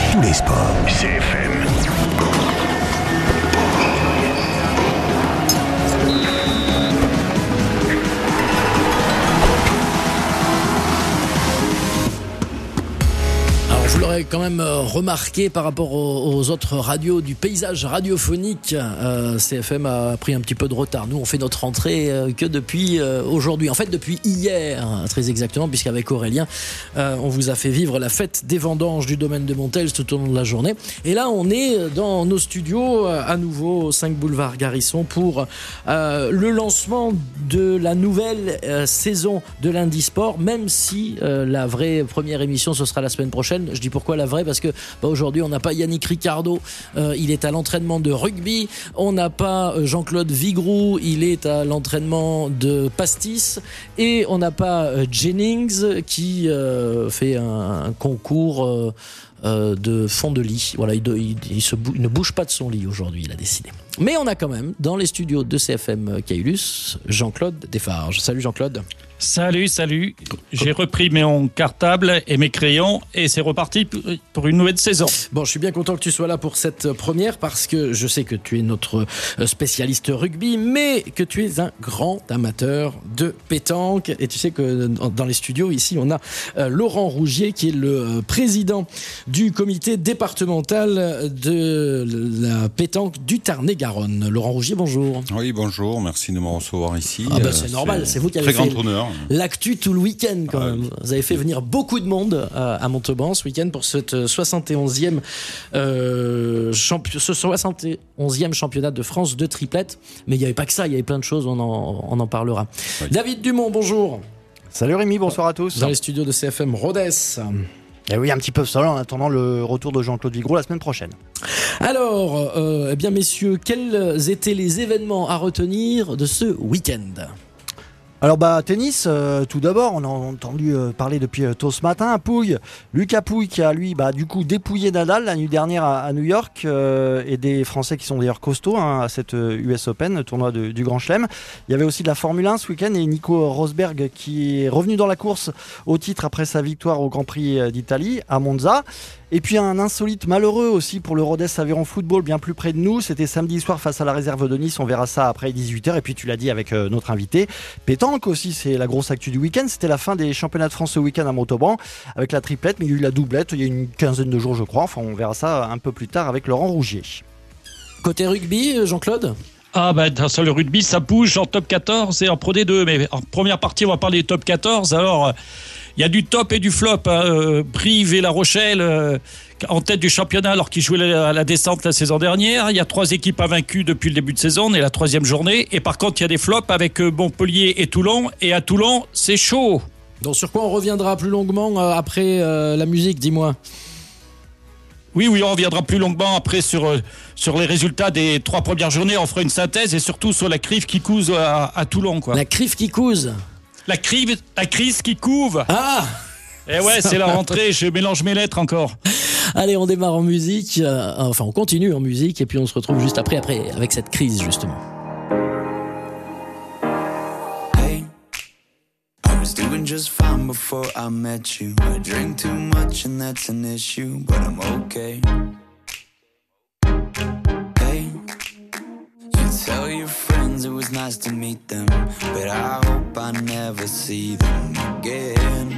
tous les sports. CFM. Vous l'aurez quand même remarqué par rapport aux autres radios du paysage radiophonique, CFM a pris un petit peu de retard. Nous, on fait notre rentrée que depuis aujourd'hui. En fait, depuis hier, très exactement, puisqu'avec Aurélien, on vous a fait vivre la fête des vendanges du domaine de Montels tout au long de la journée. Et là, on est dans nos studios, à nouveau, au 5 boulevard Garrison, pour le lancement de la nouvelle saison de Lundi Sport, même si la vraie première émission, ce sera la semaine prochaine. Je dis pourquoi la vraie, parce que aujourd'hui on n'a pas Yannick Ricciardo, il est à l'entraînement de rugby. On n'a pas Jean-Claude Vigroux, il est à l'entraînement de pastis. Et on n'a pas Jennings qui fait un concours de fond de lit. Voilà, il ne bouge pas de son lit aujourd'hui, il a décidé. Mais on a quand même dans les studios de CFM Caylus Jean-Claude Desfarges. Salut Jean-Claude. Salut. J'ai repris mon cartable et mes crayons et c'est reparti pour une nouvelle saison. Bon, je suis bien content que tu sois là pour cette première parce que je sais que tu es notre spécialiste rugby, mais que tu es un grand amateur de pétanque. Et tu sais que dans les studios ici, on a Laurent Rougier qui est le président du comité départemental de la pétanque du Tarn-et-Garonne. Laurent Rougier, bonjour. Oui, bonjour, merci de me recevoir ici. C'est normal, c'est vous qui avez très fait grand honneur. L'actu tout le week-end quand même. Vous avez fait venir beaucoup de monde à Montauban ce week-end pour cette 71e championnat de France de triplette. Mais il n'y avait pas que ça, il y avait plein de choses, on en parlera. Oui. David Dumont, bonjour. Salut Rémi, bonsoir à tous. Dans les studios de CFM Rodez. Et oui, un petit peu seul en attendant le retour de Jean-Claude Vigroux la semaine prochaine. Alors, eh bien messieurs, quels étaient les événements à retenir de ce week-end ? Alors tennis, tout d'abord, on a entendu parler depuis tôt ce matin. Pouille, Lucas Pouille qui a lui du coup dépouillé Nadal la nuit dernière à New York et des Français qui sont d'ailleurs costauds à cette US Open, le tournoi du Grand Chelem. Il y avait aussi de la Formule 1 ce week-end et Nico Rosberg qui est revenu dans la course au titre après sa victoire au Grand Prix d'Italie à Monza. Et puis un insolite malheureux aussi pour le Rodez Aveyron Football bien plus près de nous. C'était samedi soir face à la réserve de Nice. On verra ça après 18h. Et puis tu l'as dit avec notre invité. Pétanque aussi, c'est la grosse actu du week-end. C'était la fin des championnats de France ce week-end à Montauban avec la triplette. Mais il y a eu la doublette il y a une quinzaine de jours je crois. Enfin on verra ça un peu plus tard avec Laurent Rougier. Côté rugby, Jean-Claude ? Sur le rugby, ça bouge en top 14 et en Pro D2. Mais en première partie, on va parler top 14. Alors, il y a du top et du flop. Brive et La Rochelle en tête du championnat alors qu'ils jouaient la descente la saison dernière. Il y a 3 équipes invaincues depuis le début de saison. On est la 3e journée. Et par contre, il y a des flops avec Montpellier et Toulon. Et à Toulon, c'est chaud. Donc sur quoi on reviendra plus longuement après la musique, dis-moi. Oui, on reviendra plus longuement après sur les résultats des 3 premières journées. On fera une synthèse et surtout sur la crive qui couse à Toulon, quoi. La crive qui couse. La crise qui couve. Ah. Et ouais, c'est la rentrée. Je mélange mes lettres encore. Allez, on démarre en musique. On continue en musique et puis on se retrouve juste après avec cette crise justement. Hey, I was doing just fine before I met you. I drink too much and that's an issue, but I'm okay. Hey, you tell your friends it was nice to meet them, but I hope I never see them again.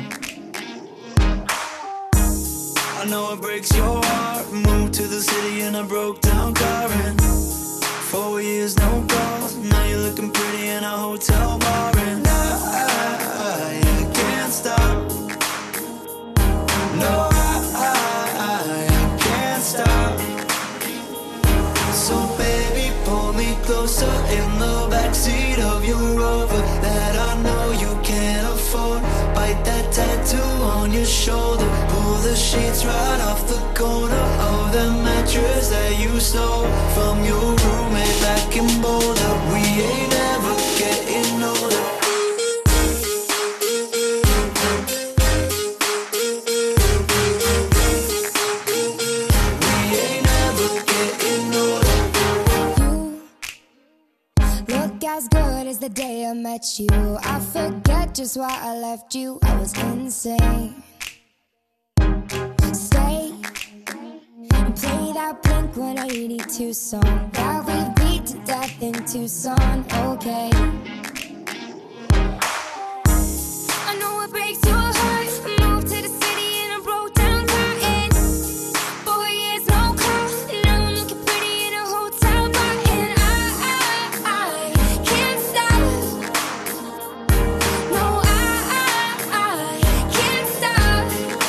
I know it breaks your heart. Moved to the city in a broke down car and 4 years no calls. Now you're looking pretty in a hotel bar and I can't stop. No, I can't stop. So baby, pull me closer in the backseat of your Rover that I know you can't afford. Bite that tattoo on your shoulder. Pull the sheets right off the corner of the mattress that you stole from your roommate back in Boulder. We ain't ever getting older. We ain't ever getting older. You look as good as the day I met you. I forget just why I left you. I was insane. Stay that Blink 182 song that we beat to death in Tucson. Okay. I know it breaks your heart. Moved to the city and I broke down crying. Boy, it's no car. Now I'm looking pretty in a hotel bar, and I can't stop. No, I can't stop.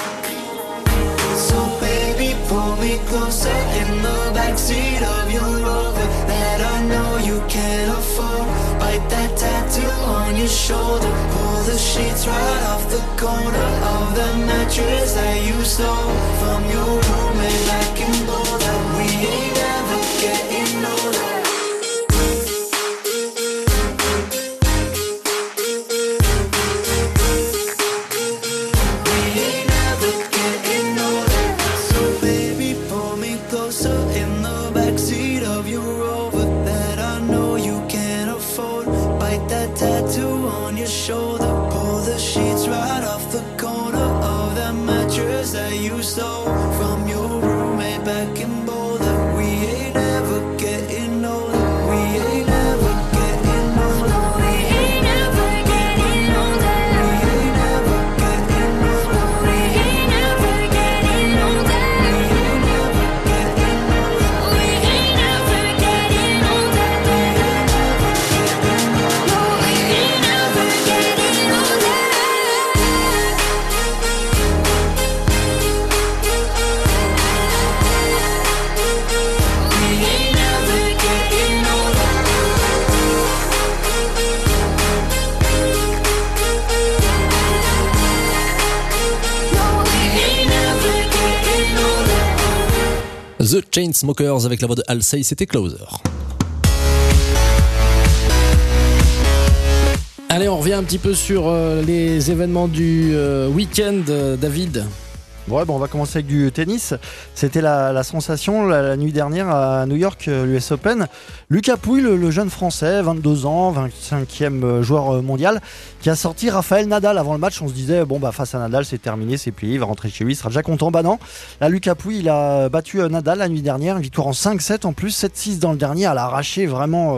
So baby, pull me closer in the backseat of your Rover that I know you can't afford. Bite that tattoo on your shoulder. Pull the sheets right off the corner of the mattress that you stole from your roommate back in Boulder. We ain't ever getting older. We ain't ever getting older. So baby, pull me closer in the backseat of your Rover that I know you can't afford. Bite that tattoo on your shoulder. Pull the sheets right off the corner of that mattress that you stole from your roommate back in Boulder. We ain't ever getting older. We ain't ever getting older. We ain't ever getting older. We ain't ever getting older. We ain't ever getting older. We ain't ever getting older. No, we ain't ever getting older. We ain't ever getting older. No, we ain't ever getting older. The Chainsmokers avec la voix de Halsey, c'était Closer. Allez, on revient un petit peu sur les événements du week-end, David. Ouais, bon, on va commencer avec du tennis. C'était la sensation la nuit dernière à New York, l'US Open. Lucas Pouille, le jeune français, 22 ans, 25e joueur mondial, qui a sorti Rafael Nadal avant le match. On se disait, bon, bah, face à Nadal, c'est terminé, c'est plié, il va rentrer chez lui, il sera déjà content. Bah non, là, Lucas Pouille, il a battu Nadal la nuit dernière, une victoire en 5-7 en plus, 7-6 dans le dernier, à l'arraché, vraiment...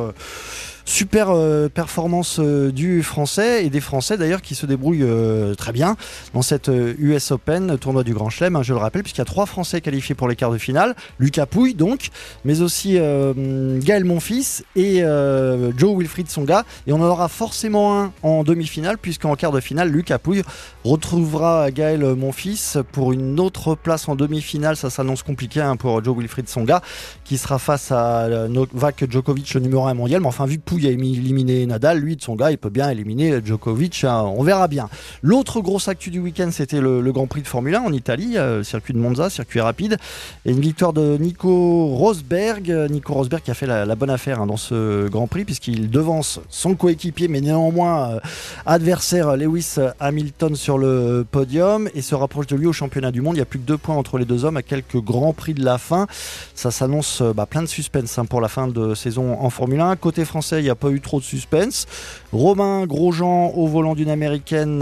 Super performance du français et des Français d'ailleurs qui se débrouillent très bien dans cette US Open, tournoi du Grand Chelem, hein, je le rappelle, puisqu'il y a 3 Français qualifiés pour les quarts de finale, Lucas Pouille donc, mais aussi Gaël Monfils et Joe Wilfried Tsonga, et on en aura forcément un en demi-finale, puisqu'en quart de finale, Lucas Pouille retrouvera Gaël Monfils pour une autre place en demi-finale. Ça s'annonce compliqué hein, pour Joe Wilfried Tsonga, qui sera face à Novak Djokovic, le numéro 1 mondial, mais enfin vu que Pouille a éliminé Nadal, lui, Tsonga, il peut bien éliminer Djokovic, hein, on verra bien. L'autre grosse actu du week-end, c'était le Grand Prix de Formule 1 en Italie, circuit de Monza, circuit rapide, et une victoire de Nico Rosberg qui a fait la bonne affaire hein, dans ce Grand Prix, puisqu'il devance son coéquipier, mais néanmoins adversaire Lewis Hamilton sur le podium, et se rapproche de lui au championnat du monde. Il n'y a plus que 2 points entre les deux hommes à quelques Grands Prix de la fin. Ça s'annonce plein de suspense hein, pour la fin de saison en Formule 1. Côté français, il n'y a pas eu trop de suspense. Romain Grosjean au volant d'une américaine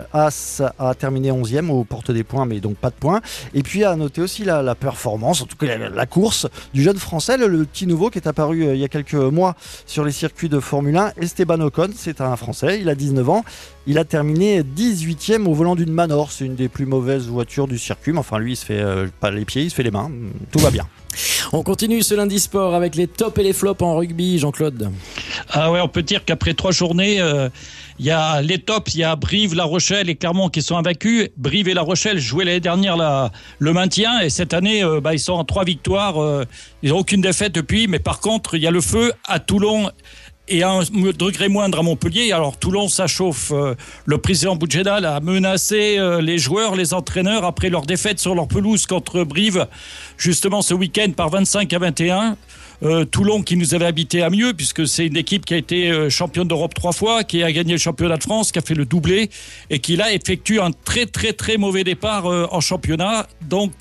As a terminé 11e aux portes des points, mais donc pas de points. Et puis à noter aussi la performance, en tout cas la course du jeune français, le petit nouveau qui est apparu il y a quelques mois sur les circuits de Formule 1, Esteban Ocon. C'est un français, il a 19 ans. Il a terminé 18e au volant d'une Manor. C'est une des plus mauvaises voitures du circuit, mais enfin lui il se fait pas les pieds, il se fait les mains. Tout va bien. On continue ce lundi sport avec les tops et les flops en rugby, Jean-Claude. Ah ouais, on peut dire qu'après 3 journées, il y a les tops, il y a Brive, La Rochelle et Clermont qui sont invaincus. Brive et La Rochelle jouaient l'année dernière le maintien, et cette année, ils sont en 3 victoires. Ils n'ont aucune défaite depuis, mais par contre, il y a le feu à Toulon et à un degré moindre à Montpellier. Alors Toulon, ça chauffe. Le président Boudjedal a menacé les joueurs, les entraîneurs après leur défaite sur leur pelouse contre Brive, justement ce week-end par 25-21. Toulon qui nous avait habité à mieux, puisque c'est une équipe qui a été championne d'Europe 3 fois, qui a gagné le championnat de France, qui a fait le doublé et qui là effectue un très très très mauvais départ en championnat. Donc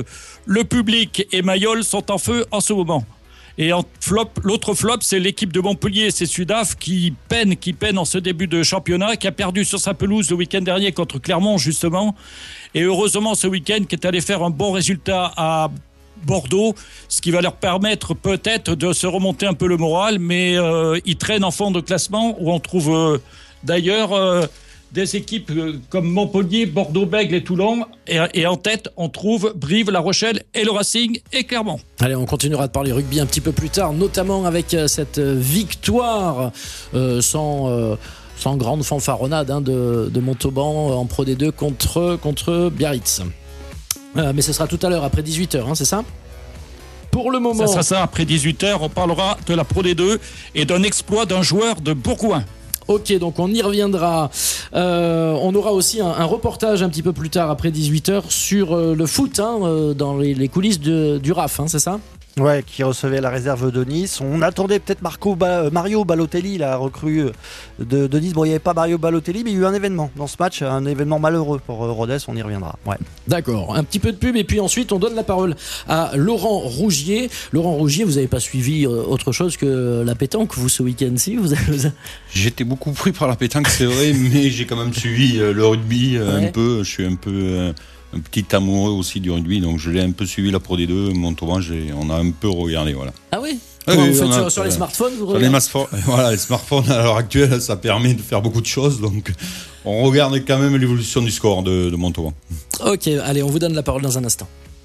le public et Mayol sont en feu en ce moment. Et en flop, l'autre flop, c'est l'équipe de Montpellier, c'est Sudaf qui peine en ce début de championnat, qui a perdu sur sa pelouse le week-end dernier contre Clermont justement. Et heureusement ce week-end qui est allé faire un bon résultat à Bordeaux, ce qui va leur permettre peut-être de se remonter un peu le moral, mais ils traînent en fond de classement où on trouve d'ailleurs des équipes comme Montpellier, Bordeaux-Bègles et Toulon, et en tête on trouve Brive, La Rochelle et le Racing et Clermont. Allez, on continuera de parler rugby un petit peu plus tard, notamment avec cette victoire sans grande fanfaronnade de Montauban en Pro D2 contre Biarritz. Mais ce sera tout à l'heure, après 18h, c'est ça ? Pour le moment... Ça sera ça, après 18h, on parlera de la Pro D2 et d'un exploit d'un joueur de Bourgoin. Ok, donc on y reviendra. On aura aussi un reportage un petit peu plus tard, après 18h, sur le foot, dans les coulisses du RAF, c'est ça ? Ouais, qui recevait la réserve de Nice. On attendait peut-être Mario Balotelli, la recrue de Nice. Bon, il n'y avait pas Mario Balotelli, mais il y a eu un événement dans ce match, un événement malheureux pour Rodez, on y reviendra. Ouais. D'accord, un petit peu de pub et puis ensuite on donne la parole à Laurent Rougier. Laurent Rougier, vous n'avez pas suivi autre chose que la pétanque, vous, ce week-end-ci J'étais beaucoup pris par la pétanque, c'est vrai, mais j'ai quand même suivi le rugby un peu. Je suis un peu... un petit amoureux aussi du rugby, donc je l'ai un peu suivi la Pro D2, Montauban, on a un peu regardé, voilà. Ah oui. Comment vous faites sur les smartphones les smartphones à l'heure actuelle, ça permet de faire beaucoup de choses, donc on regarde quand même l'évolution du score de Montauban. Ok, allez, on vous donne la parole dans un instant.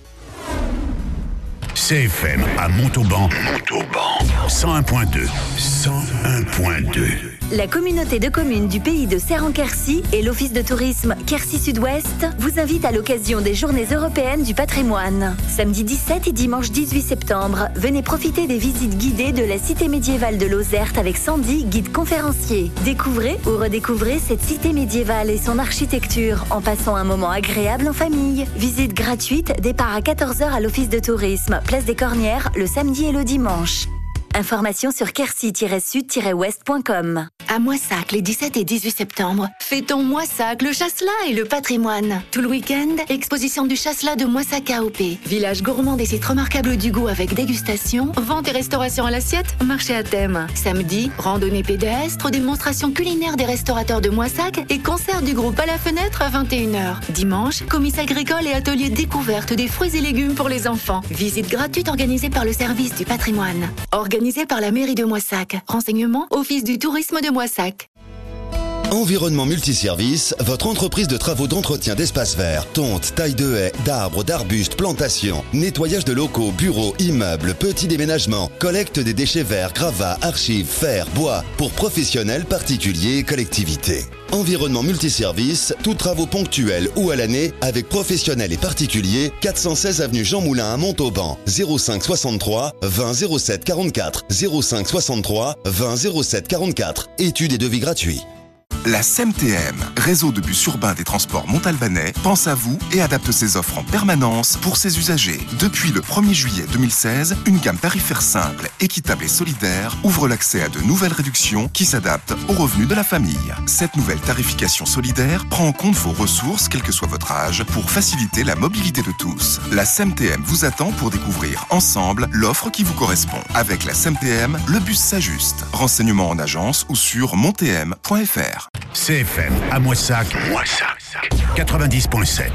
CFM à Montauban. 101.2. La communauté de communes du pays de Serran-Quercy et l'office de tourisme Quercy Sud-Ouest vous invitent à l'occasion des Journées européennes du patrimoine. Samedi 17 et dimanche 18 septembre, venez profiter des visites guidées de la cité médiévale de Lozerte avec Sandy, guide conférencier. Découvrez ou redécouvrez cette cité médiévale et son architecture en passant un moment agréable en famille. Visite gratuite, départ à 14h à l'office de tourisme, place des Cornières, le samedi et le dimanche. Information sur quercy-sud-ouest.com. À Moissac, les 17 et 18 septembre, fêtons Moissac, le chasselas et le patrimoine. Tout le week-end, exposition du chasselas de Moissac AOP. Village gourmand des sites remarquables du goût avec dégustation, vente et restauration à l'assiette, marché à thème. Samedi, randonnée pédestre, démonstration culinaire des restaurateurs de Moissac et concert du groupe à la fenêtre à 21h. Dimanche, comice agricole et atelier découverte des fruits et légumes pour les enfants. Visite gratuite organisée par le service du patrimoine. Organisée par la mairie de Moissac. Renseignements, office du tourisme de Moissac. Environnement Multiservice, votre entreprise de travaux d'entretien d'espaces verts, tonte, taille de haies, d'arbres, d'arbustes, plantations, nettoyage de locaux, bureaux, immeubles, petits déménagements, collecte des déchets verts, gravats, archives, fer, bois, pour professionnels, particuliers et collectivités. Environnement Multiservice, tous travaux ponctuels ou à l'année, avec professionnels et particuliers, 416 avenue Jean Moulin à Montauban, 05 63 20 07 44, 05 63 20 07 44. Études et devis gratuits. La SEMTM, réseau de bus urbains des transports montalbanais, pense à vous et adapte ses offres en permanence pour ses usagers. Depuis le 1er juillet 2016, une gamme tarifaire simple, équitable et solidaire ouvre l'accès à de nouvelles réductions qui s'adaptent aux revenus de la famille. Cette nouvelle tarification solidaire prend en compte vos ressources, quel que soit votre âge, pour faciliter la mobilité de tous. La SEMTM vous attend pour découvrir ensemble l'offre qui vous correspond. Avec la SEMTM, le bus s'ajuste. Renseignements en agence ou sur montm.fr. CFM à Moissac. 90.7.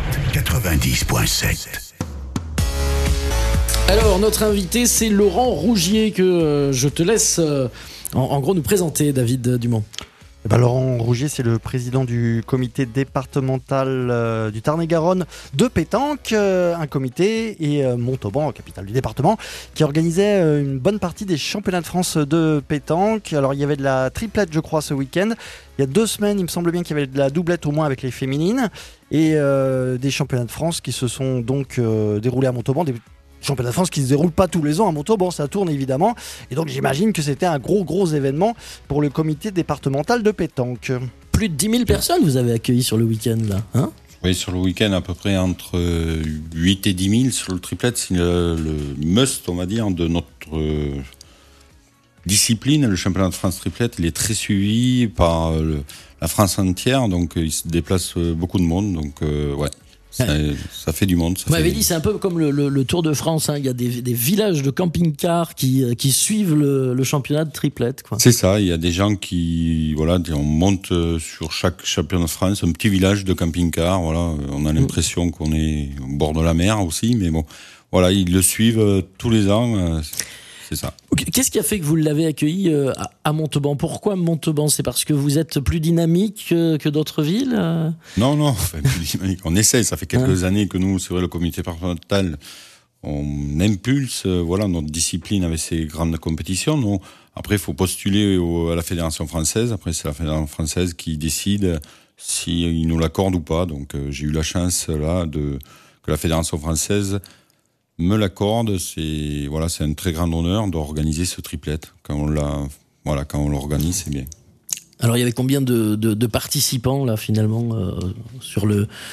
Alors, notre invité, c'est Laurent Rougier, que je te laisse en gros nous présenter, David Dumont. Laurent Rougier, c'est le président du comité départemental du Tarn-et-Garonne de pétanque, un comité, et Montauban, capitale du département, qui organisait une bonne partie des championnats de France de pétanque. Alors il y avait de la triplette, je crois, ce week-end. Il y a 2 semaines, il me semble bien qu'il y avait de la doublette au moins avec les féminines, et des championnats de France qui se sont donc déroulés à Montauban, des championnat de France qui ne se déroule pas tous les ans à Montauban, ça tourne évidemment, et donc j'imagine que c'était un gros événement pour le comité départemental de pétanque. Plus de 10 000 personnes vous avez accueilli sur le week-end là, hein ? Oui, sur le week-end à peu près entre 8 et 10 000 sur le triplette, c'est le must, on va dire, de notre discipline. Le championnat de France triplette, il est très suivi par la France entière, donc il se déplace beaucoup de monde, donc ouais. Ça fait du monde. Vous m'avez dit, c'est un peu comme le Tour de France. Il y a des villages de camping-cars qui suivent le championnat de triplette, quoi. C'est ça. Il y a des gens qui, on monte sur chaque championnat de France un petit village de camping-car. Voilà, on a l'impression qu'on est au bord de la mer aussi, mais bon. voilà, ils le suivent tous les ans. C'est ça. Qu'est-ce qui a fait que vous l'avez accueilli à Montauban ? Pourquoi Montauban ? C'est parce que vous êtes plus dynamique que d'autres villes ? Non, enfin, plus dynamique. On essaie, ça fait quelques années que nous, c'est vrai, le comité départemental, on impulse notre discipline avec ces grandes compétitions. Donc, après, il faut postuler à la Fédération française. Après, c'est la Fédération française qui décide s'il nous l'accorde ou pas. Donc, j'ai eu la chance là que la Fédération française me l'accorde. C'est un très grand honneur d'organiser ce triplette. Quand on l'organise, c'est bien. Alors, il y avait combien de participants là finalement sur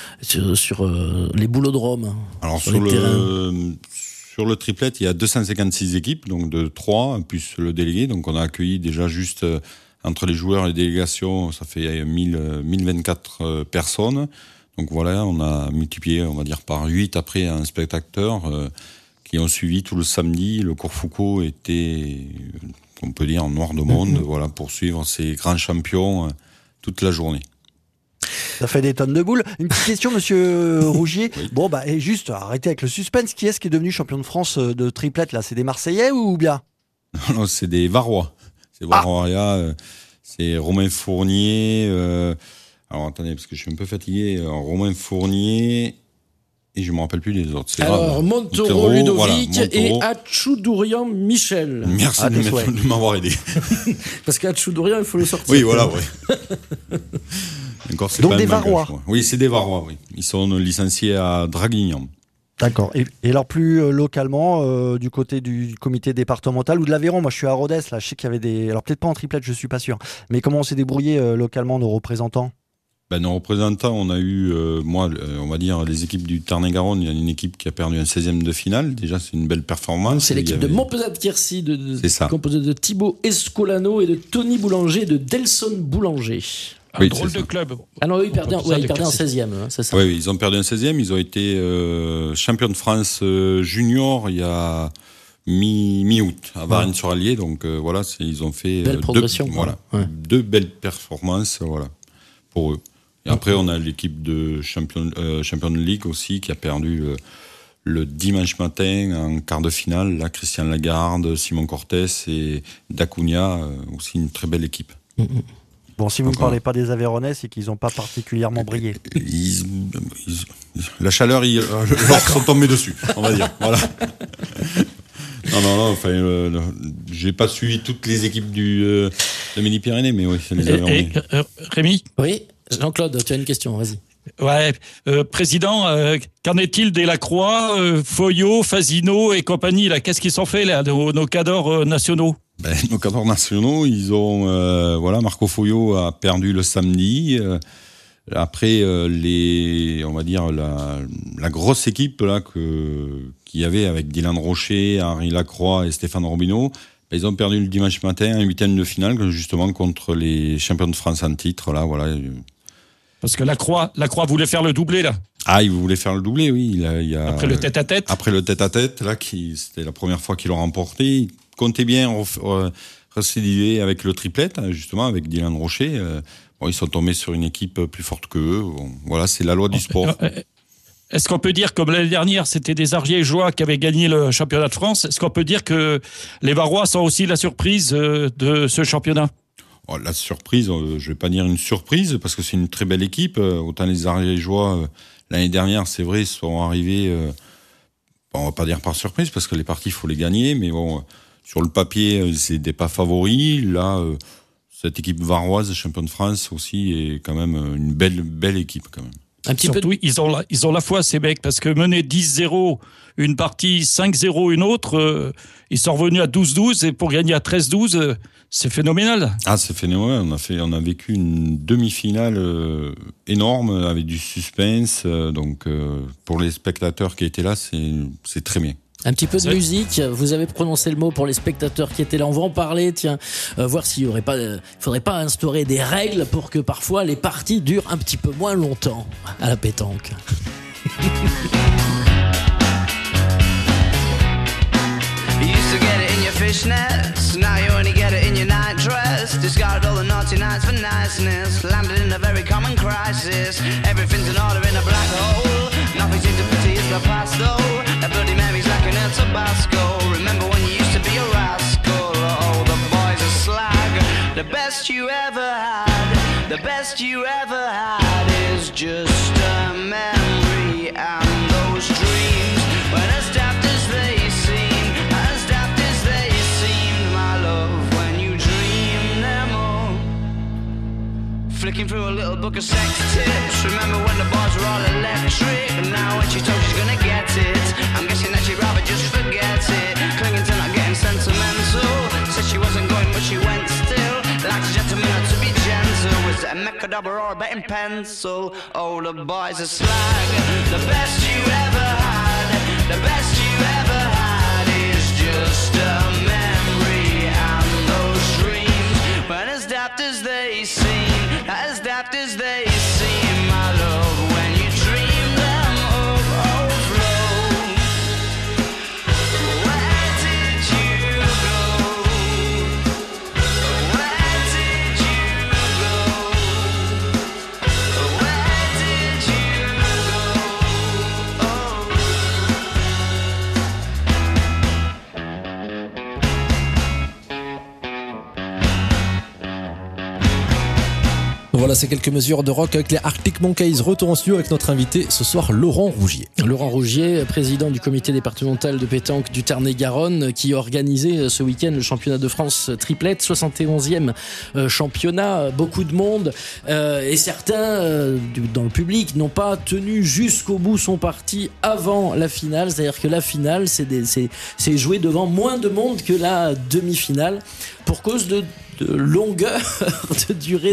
les boulodromes ? Alors sur le triplette, il y a 256 équipes, donc de 3 plus le délégué. Donc on a accueilli déjà juste entre les joueurs et les délégations, ça fait 1024 personnes. Donc voilà, on a multiplié, on va dire, par 8 après un spectateur qui ont suivi tout le samedi. Le cours Foucault était, on peut dire, en noir de monde, pour suivre ces grands champions toute la journée. Ça fait des tonnes de boules. Une petite question, monsieur Rougier. Oui. Bon, et juste, arrêtez avec le suspense. Qui est-ce qui est devenu champion de France de triplette, là ? C'est des Marseillais ou bien ? Non, c'est des Varois. C'est Varois, c'est Romain Fournier. Alors attendez, parce que je suis un peu fatigué. Romain Fournier, et je ne me rappelle plus les autres. Alors, Montaureau Ludovic et Atchoudourian Michel. Merci de m'avoir aidé. Parce qu'Atchoudourian, il faut le sortir. Oui, voilà, Encore, donc des Varois. Oui, c'est des Varois, oui. Ils sont licenciés à Draguignan. D'accord. Et alors plus localement, du côté du comité départemental ou de l'Aveyron, moi je suis à Rodez, là, je sais qu'il y avait des... Alors peut-être pas en triplette, je suis pas sûr. Mais comment on s'est débrouillé localement, nos représentants ? Nos représentants, on a eu, on va dire, les équipes du Tarn-et-Garonne. Il y a une équipe qui a perdu un 16e de finale. Déjà, c'est une belle performance. C'est l'équipe de Montpezat-Quercy, composée de Thibaut Escolano et de Tony Boulanger et de Delson Boulanger. Un drôle de club. Ah non, ils perdaient en 16e, c'est ça. Oui, ils ont perdu un 16e. Ils ont été champions de France junior il y a mi-août à Varennes-sur-Allier. Donc ils ont fait belle progression. Deux belles performances pour eux. Et après, on a l'équipe de Champions League aussi qui a perdu le dimanche matin en quart de finale. Là, Christian Lagarde, Simon Cortés et Dacunia, aussi une très belle équipe. Bon, si vous ne parlez pas des Aveyronnais, c'est qu'ils n'ont pas particulièrement brillé. La chaleur, leur sont tombés dessus, on va dire. Voilà. Non, j'ai pas suivi toutes les équipes de Midi-Pyrénées, mais oui, c'est les Aveyronnais. Rémi ? Oui, Jean-Claude, tu as une question, vas-y. Ouais, président, qu'en est-il des Lacroix, Foyot, Fasino et compagnie là ? Qu'est-ce qu'ils sont fait là, nos cadors nationaux ? Nos cadors nationaux, ils ont Marco Foyot a perdu le samedi. Après on va dire la grosse équipe là qu'il y avait avec Dylan Rocher, Henri Lacroix et Stéphane Robineau, ils ont perdu le dimanche matin un 8e de finale justement contre les champions de France en titre là, voilà. Parce que Lacroix voulait faire le doublé là. Ah, il voulait faire le doublé, oui. Après le tête-à-tête. Après le tête-à-tête là, c'était la première fois qu'ils l'ont remporté. Il comptait bien récidiver avec le triplette, justement avec Dylan Rocher. Ils sont tombés sur une équipe plus forte qu'eux. Bon, voilà, c'est la loi du sport. Est-ce qu'on peut dire, comme l'année dernière, c'était des Ariégeois qui avaient gagné le championnat de France, est-ce qu'on peut dire que les Varois sont aussi la surprise de ce championnat ? La surprise, je ne vais pas dire une surprise, parce que c'est une très belle équipe. Autant les Ariégeois, l'année dernière, c'est vrai, sont arrivés, on ne va pas dire par surprise, parce que les parties, il faut les gagner, mais bon, sur le papier, c'était pas favoris. Là, cette équipe varoise, champion de France aussi, est quand même une belle équipe quand même. Un petit Surtout, ils ont la foi, ces mecs, parce que mener 10-0 une partie, 5-0 une autre, ils sont revenus à 12-12, et pour gagner à 13-12, c'est phénoménal. Ah, c'est phénoménal. On a vécu une demi-finale énorme, avec du suspense, donc pour les spectateurs qui étaient là, c'est très bien. Un petit peu de musique, vous avez prononcé le mot pour les spectateurs qui étaient là, on va en parler, voir s'il y aurait pas, faudrait pas instaurer des règles pour que parfois les parties durent un petit peu moins longtemps à la pétanque. You used to get it in your fishnets, now you only get it in your night dress. Discarded all the naughty nights for niceness, landed in a very common crisis. Everything's in order in a black hole, nothing seems to pity is the past though. A Bloody Mary's like The best you ever had is just a memory, and those dreams weren't as daft as they seem, as daft as they seemed, my love, when you dreamed them all. Flicking through a little book of sex tips. Remember when the bars were all electric? And now when she told she's gonna get it, I'm guessing that she'd rather just forget it. Clinging to not getting sentimental. Said she wasn't going but she went still. Like a gentleman had to be gentle. Was it a Mechadabra or a betting pencil? Oh, the boys are slag. The best you ever had, the best you ever had is just a memory, and those dreams weren't as daft as they seem, as daft as they seem, my love, when you dream them of overflow. Where did you go? Where did you go? Where did you go? Oh. Voilà, c'est quelques mesures de rock avec les Arctic Monkeys. Retour en studio avec notre invité ce soir, Laurent Rougier. Laurent Rougier, président du comité départemental de pétanque du Tarn-et-Garonne, qui a organisé ce week-end le championnat de France triplette, 71e championnat, beaucoup de monde, et certains dans le public n'ont pas tenu jusqu'au bout son parti avant la finale, c'est-à-dire que la finale c'est joué devant moins de monde que la demi-finale pour cause de longueur de durée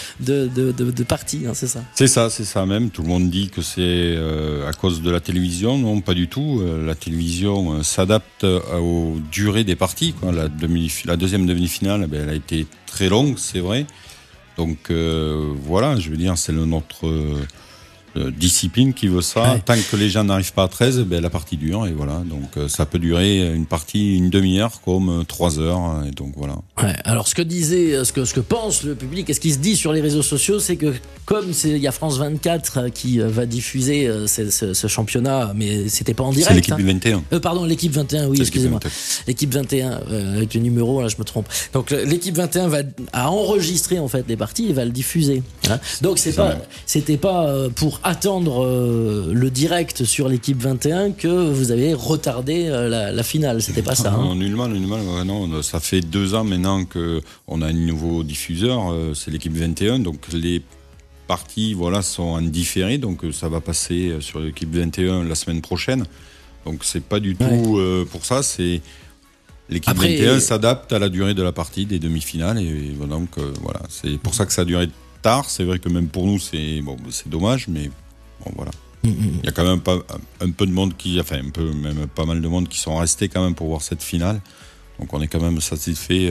de partie, hein, c'est ça. C'est ça même. Tout le monde dit que c'est à cause de la télévision. Non, pas du tout. La télévision s'adapte aux durées des parties, quoi. La deuxième demi-finale, elle a été très longue, c'est vrai. Donc voilà, je veux dire, c'est notre discipline qui veut ça. Ouais. Tant que les gens n'arrivent pas à 13, la partie dure, et voilà. Donc ça peut durer une demi-heure comme 3 heures, et donc voilà. Ouais, alors ce que pense le public et ce qui se dit sur les réseaux sociaux, c'est que comme il y a France 24 qui va diffuser ce championnat, mais c'était pas en direct. C'est l'équipe 21. Pardon, l'équipe 21, oui, excusez-moi. L'équipe 21, avec le numéro, là je me trompe. Donc l'équipe 21 a enregistré en fait les parties et va le diffuser. Hein. Donc c'était pas pour attendre le direct sur l'équipe 21 que vous avez retardé la finale, c'était pas ça. Non, nullement. Non, ça fait 2 ans maintenant qu'on a un nouveau diffuseur, c'est l'équipe 21, donc les parties sont en différé, donc ça va passer sur l'équipe 21 la semaine prochaine. Donc c'est pas du tout pour ça, c'est l'équipe 21 s'adapte à la durée de la partie des demi-finales, et donc voilà, c'est pour ça que ça a duré tard. C'est vrai que même pour nous c'est dommage, mais bon voilà. Il y a quand même un peu de monde même pas mal de monde qui sont restés quand même pour voir cette finale. Donc on est quand même satisfait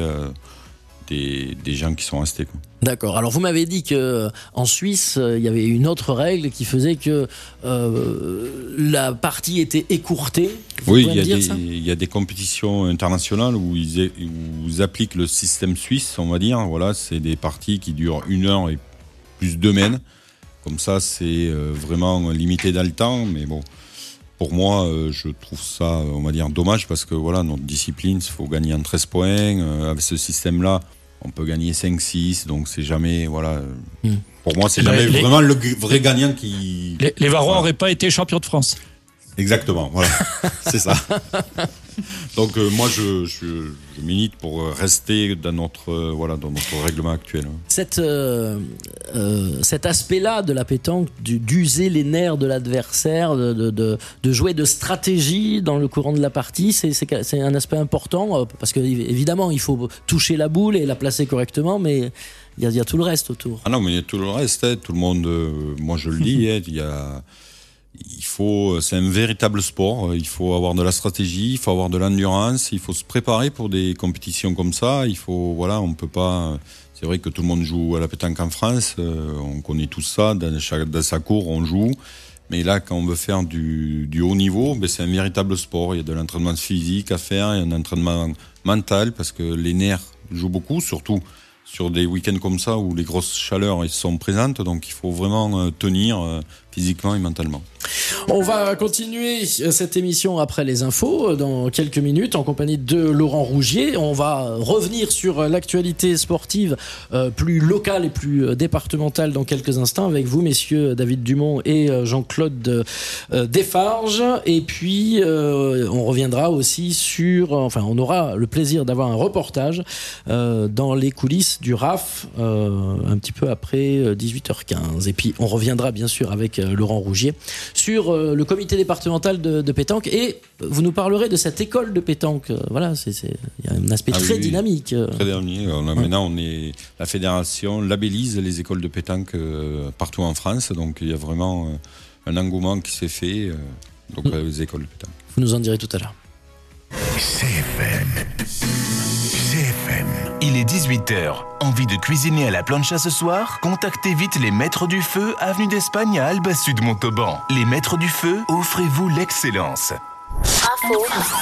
des gens qui sont restés, quoi. D'accord. Alors vous m'avez dit que en Suisse, il y avait une autre règle qui faisait que la partie était écourtée. Oui, il y a des compétitions internationales où ils appliquent le système suisse, on va dire. Voilà, c'est des parties qui durent 1 heure et plus 2 mènes. Comme ça, c'est vraiment limité dans le temps, mais bon. Pour moi, je trouve ça, on va dire, dommage, parce que voilà, notre discipline, il faut gagner en 13 points. Avec ce système-là, on peut gagner 5-6, donc c'est jamais, voilà. Pour moi, c'est jamais vraiment le vrai gagnant qui. Les Varois n'auraient pas été champions de France. Exactement, voilà, c'est ça. Donc moi, je milite pour rester dans notre règlement actuel. Cet aspect-là de la pétanque, d'user les nerfs de l'adversaire, de jouer de stratégie dans le courant de la partie, c'est un aspect important, parce que évidemment, il faut toucher la boule et la placer correctement, mais il y a tout le reste autour. Ah non, mais il y a tout le reste, tout le monde, moi je le dis, c'est un véritable sport. Il faut avoir de la stratégie, il faut avoir de l'endurance, il faut se préparer pour des compétitions comme ça. On peut pas. C'est vrai que tout le monde joue à la pétanque en France. On connaît tout ça. Dans sa cour, on joue. Mais là, quand on veut faire du haut niveau, c'est un véritable sport. Il y a de l'entraînement physique à faire, il y a un entraînement mental, parce que les nerfs jouent beaucoup, surtout sur des week-ends comme ça où les grosses chaleurs sont présentes. Donc il faut vraiment tenir, physiquement et mentalement. On va continuer cette émission après les infos dans quelques minutes en compagnie de Laurent Rougier. On va revenir sur l'actualité sportive plus locale et plus départementale dans quelques instants avec vous, messieurs David Dumont et Jean-Claude Desfarges. Et puis on reviendra aussi on aura le plaisir d'avoir un reportage dans les coulisses du RAF un petit peu après 18h15. Et puis on reviendra bien sûr avec Laurent Rougier sur le comité départemental de pétanque, et vous nous parlerez de cette école de pétanque. Voilà, il y a un aspect très dynamique. Très dynamique. Maintenant, la fédération labellise les écoles de pétanque partout en France, donc il y a vraiment un engouement qui s'est fait les écoles de pétanque. Vous nous en direz tout à l'heure. CFM. Il est 18h. Envie de cuisiner à la plancha ce soir? Contactez vite les Maîtres du Feu, avenue d'Espagne à Albas-Sud-Montauban. Les Maîtres du Feu, offrez-vous l'excellence. Info.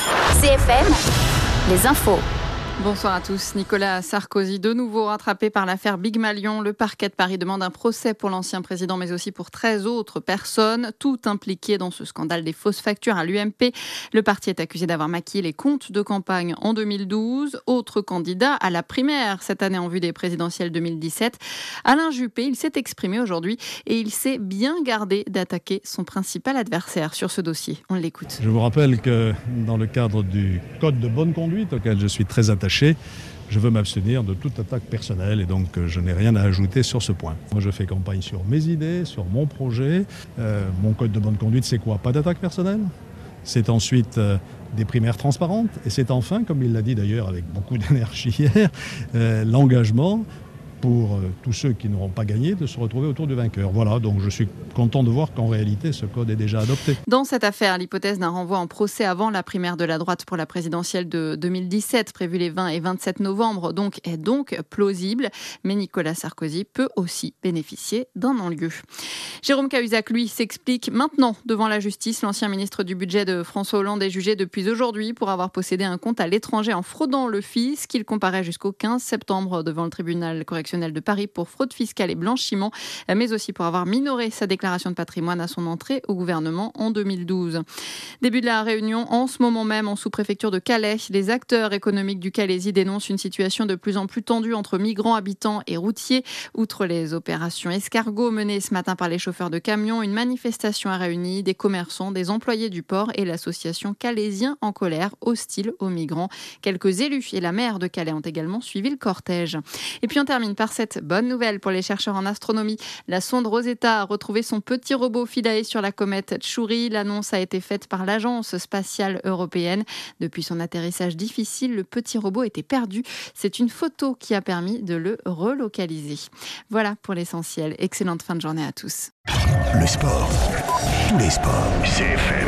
CFM. Les infos. Bonsoir à tous. Nicolas Sarkozy, de nouveau rattrapé par l'affaire Big Malion. Le parquet de Paris demande un procès pour l'ancien président, mais aussi pour 13 autres personnes, toutes impliquées dans ce scandale des fausses factures à l'UMP. Le parti est accusé d'avoir maquillé les comptes de campagne en 2012. Autre candidat à la primaire cette année en vue des présidentielles 2017. Alain Juppé, il s'est exprimé aujourd'hui et il s'est bien gardé d'attaquer son principal adversaire sur ce dossier. On l'écoute. Je vous rappelle que dans le cadre du code de bonne conduite auquel je suis très attaché, je veux m'abstenir de toute attaque personnelle et donc je n'ai rien à ajouter sur ce point. Moi je fais campagne sur mes idées, sur mon projet. Mon code de bonne conduite, c'est quoi? Pas d'attaque personnelle. C'est ensuite des primaires transparentes et c'est enfin, comme il l'a dit d'ailleurs avec beaucoup d'énergie hier, l'engagement pour tous ceux qui n'auront pas gagné de se retrouver autour du vainqueur. Voilà, donc je suis content de voir qu'en réalité, ce code est déjà adopté. Dans cette affaire, l'hypothèse d'un renvoi en procès avant la primaire de la droite pour la présidentielle de 2017, prévue les 20 et 27 novembre, est donc plausible. Mais Nicolas Sarkozy peut aussi bénéficier d'un non-lieu. Jérôme Cahuzac, lui, s'explique maintenant devant la justice. L'ancien ministre du budget de François Hollande est jugé depuis aujourd'hui pour avoir possédé un compte à l'étranger en fraudant le fisc. Il comparaît jusqu'au 15 septembre devant le tribunal correctionnel de Paris pour fraude fiscale et blanchiment, mais aussi pour avoir minoré sa déclaration de patrimoine à son entrée au gouvernement en 2012. Début de la réunion en ce moment même en sous-préfecture de Calais. Les acteurs économiques du Calaisis dénoncent une situation de plus en plus tendue entre migrants, habitants et routiers. Outre les opérations escargots menées ce matin par les chauffeurs de camions, une manifestation a réuni des commerçants, des employés du port et l'association Calaisiens en colère, hostile aux migrants. Quelques élus et la maire de Calais ont également suivi le cortège. Et puis on termine par cette bonne nouvelle pour les chercheurs en astronomie. La sonde Rosetta a retrouvé son petit robot Philae sur la comète Tchouri. L'annonce a été faite par l'Agence spatiale européenne. Depuis son atterrissage difficile, le petit robot était perdu. C'est une photo qui a permis de le relocaliser. Voilà pour l'essentiel. Excellente fin de journée à tous. Le sport. Tous les sports. CFM.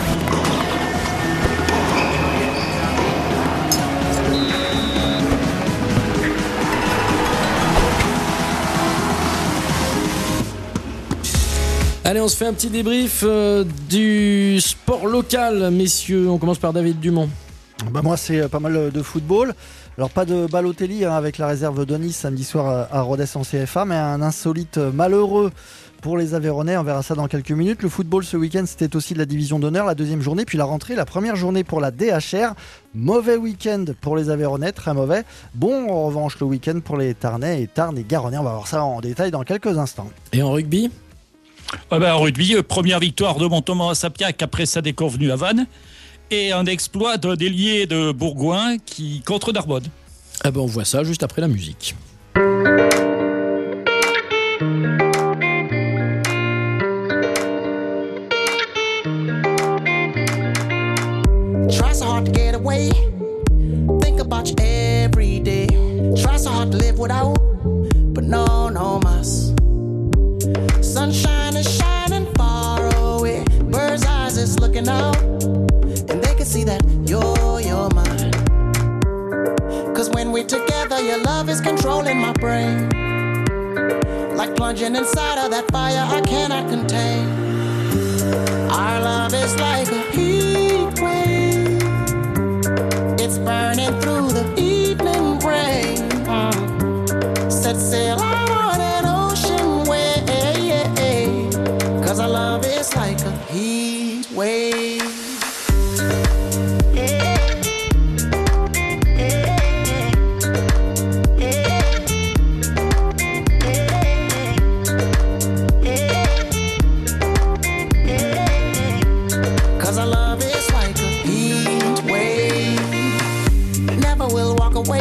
Allez, on se fait un petit débrief du sport local, messieurs. On commence par David Dumont. Moi, c'est pas mal de football. Alors, pas de Balotelli avec la réserve de Nice samedi soir à Rodez en CFA, mais un insolite malheureux pour les Aveyronnais. On verra ça dans quelques minutes. Le football ce week-end, c'était aussi de la division d'honneur, la deuxième journée, puis la rentrée, la première journée pour la DHR. Mauvais week-end pour les Aveyronnais, très mauvais. Bon, en revanche, le week-end pour les Tarnais et Tarn et Garonnais. On va voir ça en détail dans quelques instants. Et en rugby ? En rugby, première victoire de Montauban à Sapiac après sa déconvenue à Vannes. Et un exploit d'un délié de Bourgoin contre Narbonne. Ah ben on voit ça juste après la musique. Try so hard to get away. Think about you every day. Try so hard to live without, but no mas. Sunshine is shining far away. Bird's eyes is looking out, and they can see that you're mine. Cause when we're together, your love is controlling my brain. Like plunging inside of that fire I cannot contain. Our love is like a heat wave. It's burning through the evening rain. Set sail out on an ocean wave. Cause I love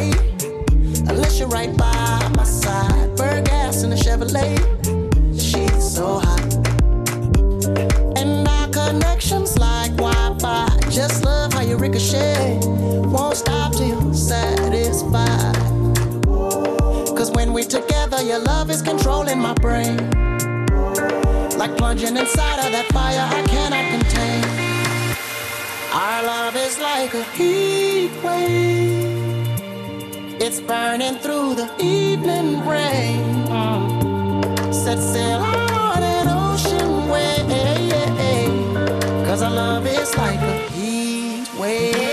day. Unless you're right by my side. Burn gas in a Chevrolet. She's so hot. And our connection's like Wi-Fi. Just love how you ricochet. Won't stop till you're satisfied. Cause when we're together, your love is controlling my brain. Like plunging inside of that fire I cannot contain. Our love is like a heat wave. It's burning through the evening rain. Set sail on an ocean wave. Cause our love is like a heat wave.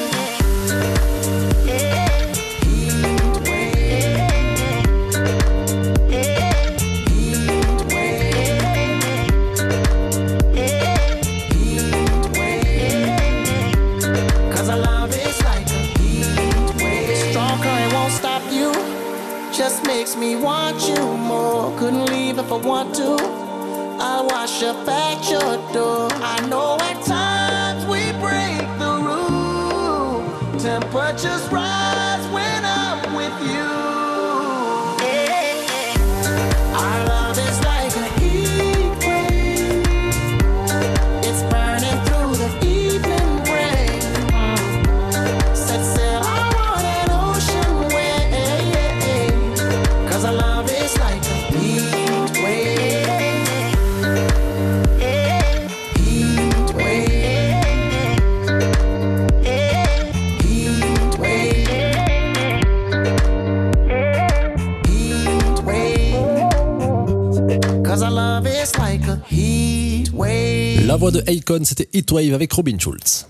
Just makes me want you more. Couldn't leave if I want to. I'll wash up at your door. I know at times we break the rule. Temperatures rise when I'm with you. Our love is like a heat wave. It's burning through the evening rain. Set sail on an ocean wave. Cause our love is like a heat wave. Heat wave. Heat wave. Heat wave. Cause our love is like a heat wave. La voix de Akon, c'était Heatwave avec Robin Schulz.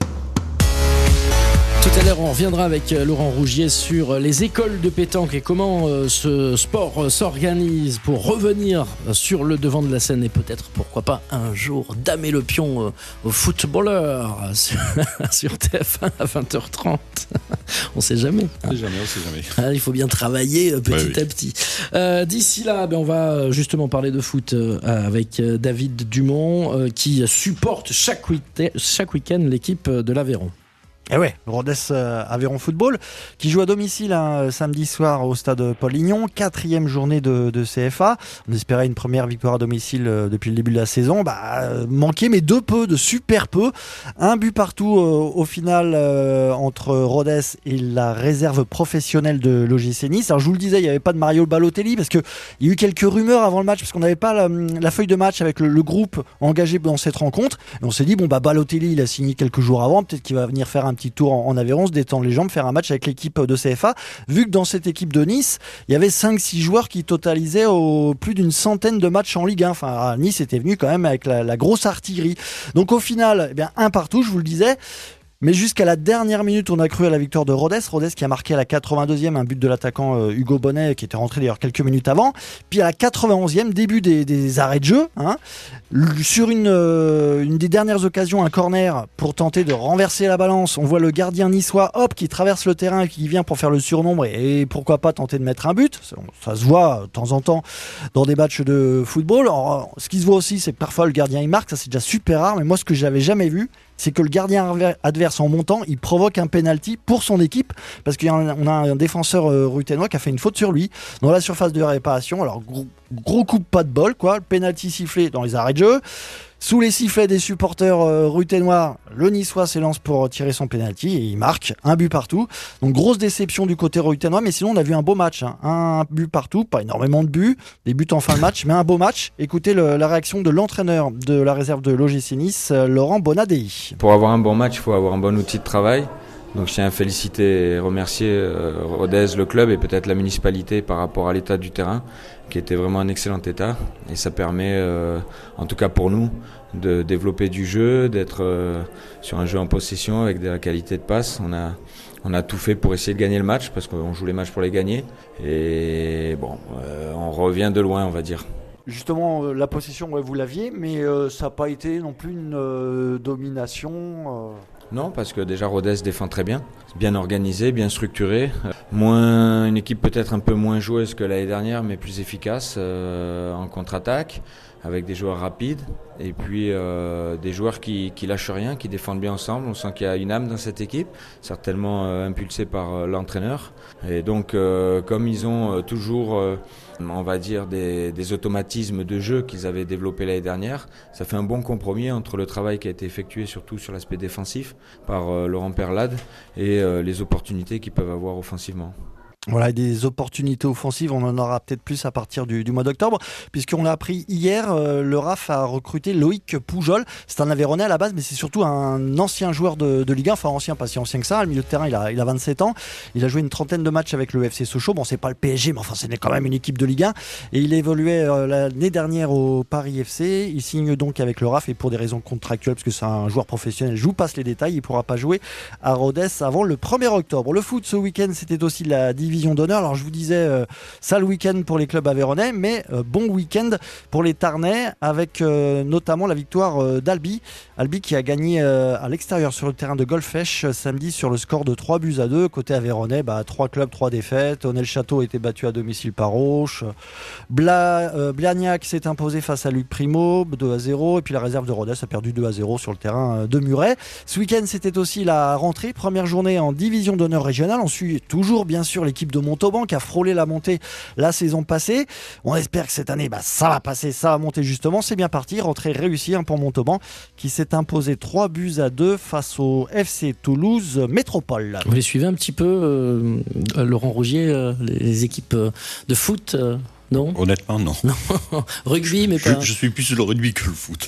Tout à l'heure, on reviendra avec Laurent Rougier sur les écoles de pétanque et comment ce sport s'organise pour revenir sur le devant de la scène et peut-être, pourquoi pas, un jour damer le pion aux footballeurs sur TF1 à 20h30. On sait jamais. On sait jamais. Il faut bien travailler petit à petit. D'ici là, on va justement parler de foot avec David Dumont qui supporte chaque week-end l'équipe de l'Aveyron. Et ouais, Rodez Aveyron Football qui joue à domicile samedi soir au stade Paul Lignon, 4e journée de CFA. On espérait une première victoire à domicile depuis le début de la saison. Manqué, mais de super peu. Un but partout au final entre Rodez et la réserve professionnelle de l'OGC Nice. Alors je vous le disais, il n'y avait pas de Mario Balotelli parce qu'il y a eu quelques rumeurs avant le match parce qu'on n'avait pas la feuille de match avec le groupe engagé dans cette rencontre. Et on s'est dit, Balotelli il a signé quelques jours avant, peut-être qu'il va venir faire un petit tour en Aveyron, se détendre les jambes, faire un match avec l'équipe de CFA, vu que dans cette équipe de Nice, il y avait 5-6 joueurs qui totalisaient plus d'une centaine de matchs en Ligue 1. Enfin, Nice était venu quand même avec la grosse artillerie. Donc au final, un partout, je vous le disais. Mais jusqu'à la dernière minute, on a cru à la victoire de Rodez. Rodez qui a marqué à la 82e un but de l'attaquant Hugo Bonnet, qui était rentré d'ailleurs quelques minutes avant. Puis à la 91e, début des arrêts de jeu, sur une des dernières occasions, un corner pour tenter de renverser la balance. On voit le gardien niçois, qui traverse le terrain et qui vient pour faire le surnombre et pourquoi pas tenter de mettre un but. Ça se voit de temps en temps dans des matchs de football. Alors, ce qui se voit aussi, c'est que parfois le gardien il marque, ça c'est déjà super rare. Mais moi, ce que j'avais jamais vu, c'est que le gardien adverse en montant, il provoque un penalty pour son équipe parce qu'on a un défenseur ruténois qui a fait une faute sur lui dans la surface de réparation. Alors gros coup pas de bol quoi, le penalty sifflé dans les arrêts de jeu. Sous les sifflets des supporters ruténois, le Niçois s'élance pour tirer son penalty et il marque un but partout. Donc grosse déception du côté ruténois, mais sinon on a vu un beau match, un but partout, pas énormément de buts, des buts en fin de match, mais un beau match. Écoutez la réaction de l'entraîneur de la réserve de l'OGC Nice, Laurent Bonadei. Pour avoir un bon match, il faut avoir un bon outil de travail. Donc je tiens à féliciter et remercier Rodez, le club et peut-être la municipalité par rapport à l'état du terrain qui était vraiment un excellent état et ça permet en tout cas pour nous de développer du jeu, d'être sur un jeu en possession avec de la qualité de passe. On a tout fait pour essayer de gagner le match parce qu'on joue les matchs pour les gagner et on revient de loin on va dire. Justement, la possession, vous l'aviez, mais ça n'a pas été non plus une domination. Non, parce que déjà Rodez défend très bien organisé, bien structuré. Une équipe peut-être un peu moins joueuse que l'année dernière, mais plus efficace en contre-attaque. avec des joueurs rapides et puis des joueurs qui lâchent rien, qui défendent bien ensemble. On sent qu'il y a une âme dans cette équipe, certainement impulsée par l'entraîneur. Et donc, comme ils ont toujours, on va dire, des automatismes de jeu qu'ils avaient développés l'année dernière, ça fait un bon compromis entre le travail qui a été effectué, surtout sur l'aspect défensif, par Laurent Perlade et les opportunités qu'ils peuvent avoir offensivement. Voilà, des opportunités offensives, on en aura peut-être plus à partir du mois d'octobre, puisqu'on l'a appris hier, le RAF a recruté Loïc Poujol. C'est un Aveyronnais à la base, mais c'est surtout un ancien joueur de Ligue 1, enfin ancien, pas si ancien que ça. Au milieu de terrain, il a 27 ans. Il a joué une trentaine de matchs avec le FC Sochaux. Bon, c'est pas le PSG, mais enfin, c'est quand même une équipe de Ligue 1. Et il évoluait l'année dernière au Paris FC. Il signe donc avec le RAF, et pour des raisons contractuelles, parce que c'est un joueur professionnel, je vous passe les détails, il pourra pas jouer à Rodez avant le 1er octobre. Le foot, ce week-end, c'était aussi la division d'honneur. Alors je vous disais, sale week-end pour les clubs aveyronnais, mais bon week-end pour les Tarnais, avec notamment la victoire d'Albi. Albi qui a gagné à l'extérieur sur le terrain de Golfech samedi sur le score de 3-2. Côté aveyronnais, 3 clubs, 3 défaites. Honnel-Château a été battu à domicile par Auch. Blagnac s'est imposé face à Luc Primo, 2-0. Et puis la réserve de Rodez a perdu 2-0 sur le terrain de Muret. Ce week-end, c'était aussi la rentrée. Première journée en division d'honneur régionale. On suit toujours, bien sûr, l'équipe de Montauban qui a frôlé la montée la saison passée. On espère que cette année, ça va passer, ça va monter justement. C'est bien parti. Rentrée réussie pour Montauban qui s'est imposé 3-2 face au FC Toulouse Métropole. Vous les suivez un petit peu, Laurent Rougier, les équipes de foot non ? Honnêtement, non. Rugby, mais pas... Je suis plus le rugby que le foot.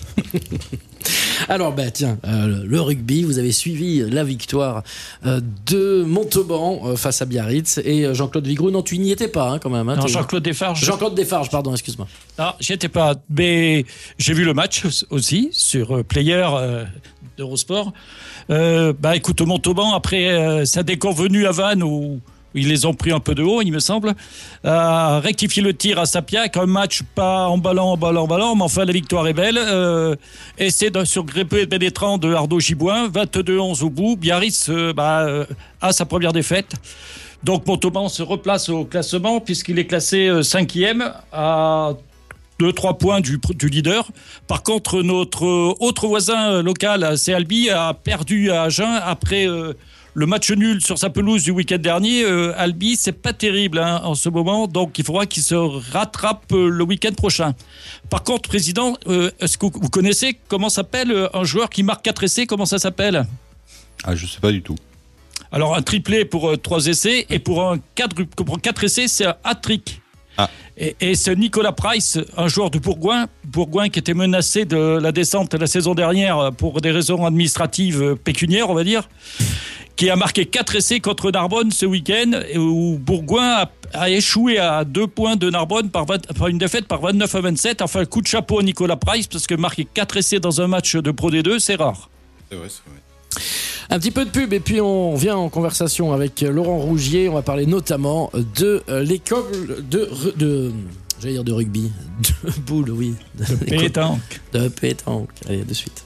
Alors, tiens, le rugby, vous avez suivi la victoire de Montauban face à Biarritz et Jean-Claude Vigroux. Non, tu n'y étais pas quand même. Non, Jean-Claude Desfarges. Jean-Claude Desfarges, pardon, excuse-moi. Non, j'y étais pas. Mais j'ai vu le match aussi sur Player d'Eurosport. Écoute, Montauban, après sa déconvenue à Vannes où ils les ont pris un peu de haut, il me semble, a rectifié le tir à Sapiac, un match pas emballant, mais enfin la victoire est belle. Essai sur grippé pénétrant de Arnaud Gibouin, 22-11 au bout. Biarritz a sa première défaite. Donc Montauban se replace au classement puisqu'il est classé 5e à 2-3 points du leader. Par contre, notre autre voisin local, c'est Albi, a perdu à Agen après... le match nul sur sa pelouse du week-end dernier. Albi, c'est pas terrible en ce moment, donc il faudra qu'il se rattrape le week-end prochain. Par contre, Président, est-ce que vous connaissez comment s'appelle un joueur qui marque 4 essais? Comment ça s'appelle? Je sais pas du tout. Alors un triplé pour 3 essais et pour 4 essais, c'est un hat-trick. Et c'est Nicolas Price, un joueur de Bourgoin qui était menacé de la descente la saison dernière pour des raisons administratives pécuniaires, on va dire, qui a marqué 4 essais contre Narbonne ce week-end, où Bourgoin a échoué à 2 points de Narbonne par une défaite par 29-27. Enfin, coup de chapeau à Nicolas Price, parce que marquer 4 essais dans un match de Pro D2, c'est rare. C'est vrai. Un petit peu de pub et puis on vient en conversation avec Laurent Rougier. On va parler notamment de l'école j'allais dire de rugby, de boule, oui. De pétanque. De pétanque. Allez, de suite.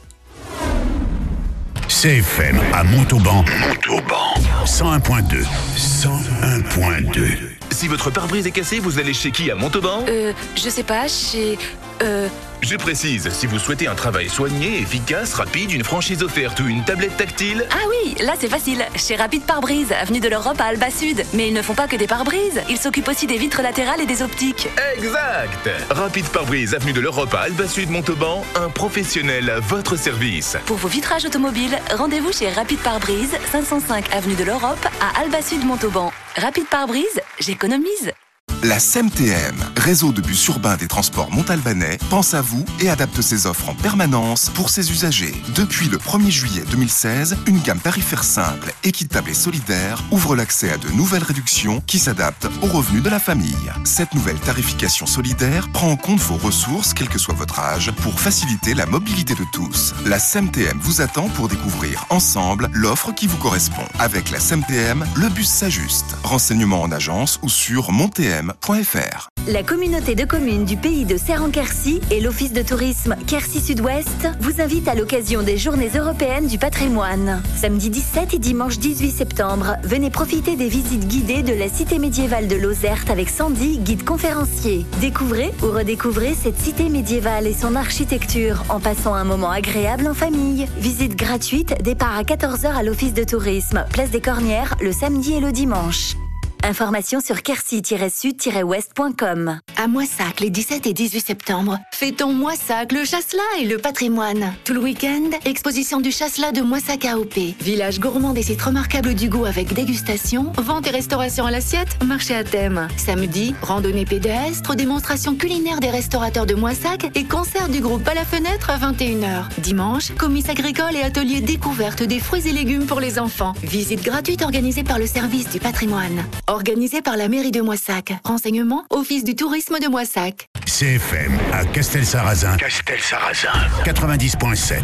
CFM à Montauban. 101.2. 101.2. Si votre pare-brise est cassé, vous allez chez qui à Montauban? Je sais pas, chez... Je précise, si vous souhaitez un travail soigné, efficace, rapide, une franchise offerte ou une tablette tactile... Ah oui, là c'est facile. Chez Rapide Pare-Brise, avenue de l'Europe à Alba Sud. Mais ils ne font pas que des pare-brises. Ils s'occupent aussi des vitres latérales et des optiques. Exact! Rapide Pare-Brise, avenue de l'Europe à Alba Sud, Montauban. Un professionnel à votre service. Pour vos vitrages automobiles, rendez-vous chez Rapide Pare-Brise, 505 avenue de l'Europe à Alba Sud, Montauban. Rapide Pare-Brise, j'économise. La SEMTM, réseau de bus urbains des transports montalbanais, pense à vous et adapte ses offres en permanence pour ses usagers. Depuis le 1er juillet 2016, une gamme tarifaire simple, équitable et solidaire ouvre l'accès à de nouvelles réductions qui s'adaptent aux revenus de la famille. Cette nouvelle tarification solidaire prend en compte vos ressources, quel que soit votre âge, pour faciliter la mobilité de tous. La SEMTM vous attend pour découvrir ensemble l'offre qui vous correspond. Avec la SEMTM, le bus s'ajuste. Renseignements en agence ou sur montm.fr. mtm.fr. La communauté de communes du pays de Serran-Quercy et l'Office de tourisme Quercy Sud-Ouest vous invitent à l'occasion des Journées européennes du patrimoine. Samedi 17 et dimanche 18 septembre, venez profiter des visites guidées de la cité médiévale de Lozerte avec Sandy, guide conférencier. Découvrez ou redécouvrez cette cité médiévale et son architecture en passant un moment agréable en famille. Visite gratuite, départ à 14h à l'Office de tourisme, place des Cornières, le samedi et le dimanche. Informations sur quercy-sud-ouest.com. À Moissac, les 17 et 18 septembre, fêtons Moissac, le chasselas et le patrimoine. Tout le week-end, exposition du chasselas de Moissac AOP. Village gourmand des sites remarquables du goût avec dégustation, vente et restauration à l'assiette, marché à thème. Samedi, randonnée pédestre, démonstration culinaire des restaurateurs de Moissac et concert du groupe à la fenêtre à 21h. Dimanche, comice agricole et atelier découverte des fruits et légumes pour les enfants. Visite gratuite organisée par le service du patrimoine. Organisé par la mairie de Moissac. Renseignements, Office du tourisme de Moissac. CFM à Castel-Sarrazin. 90.7.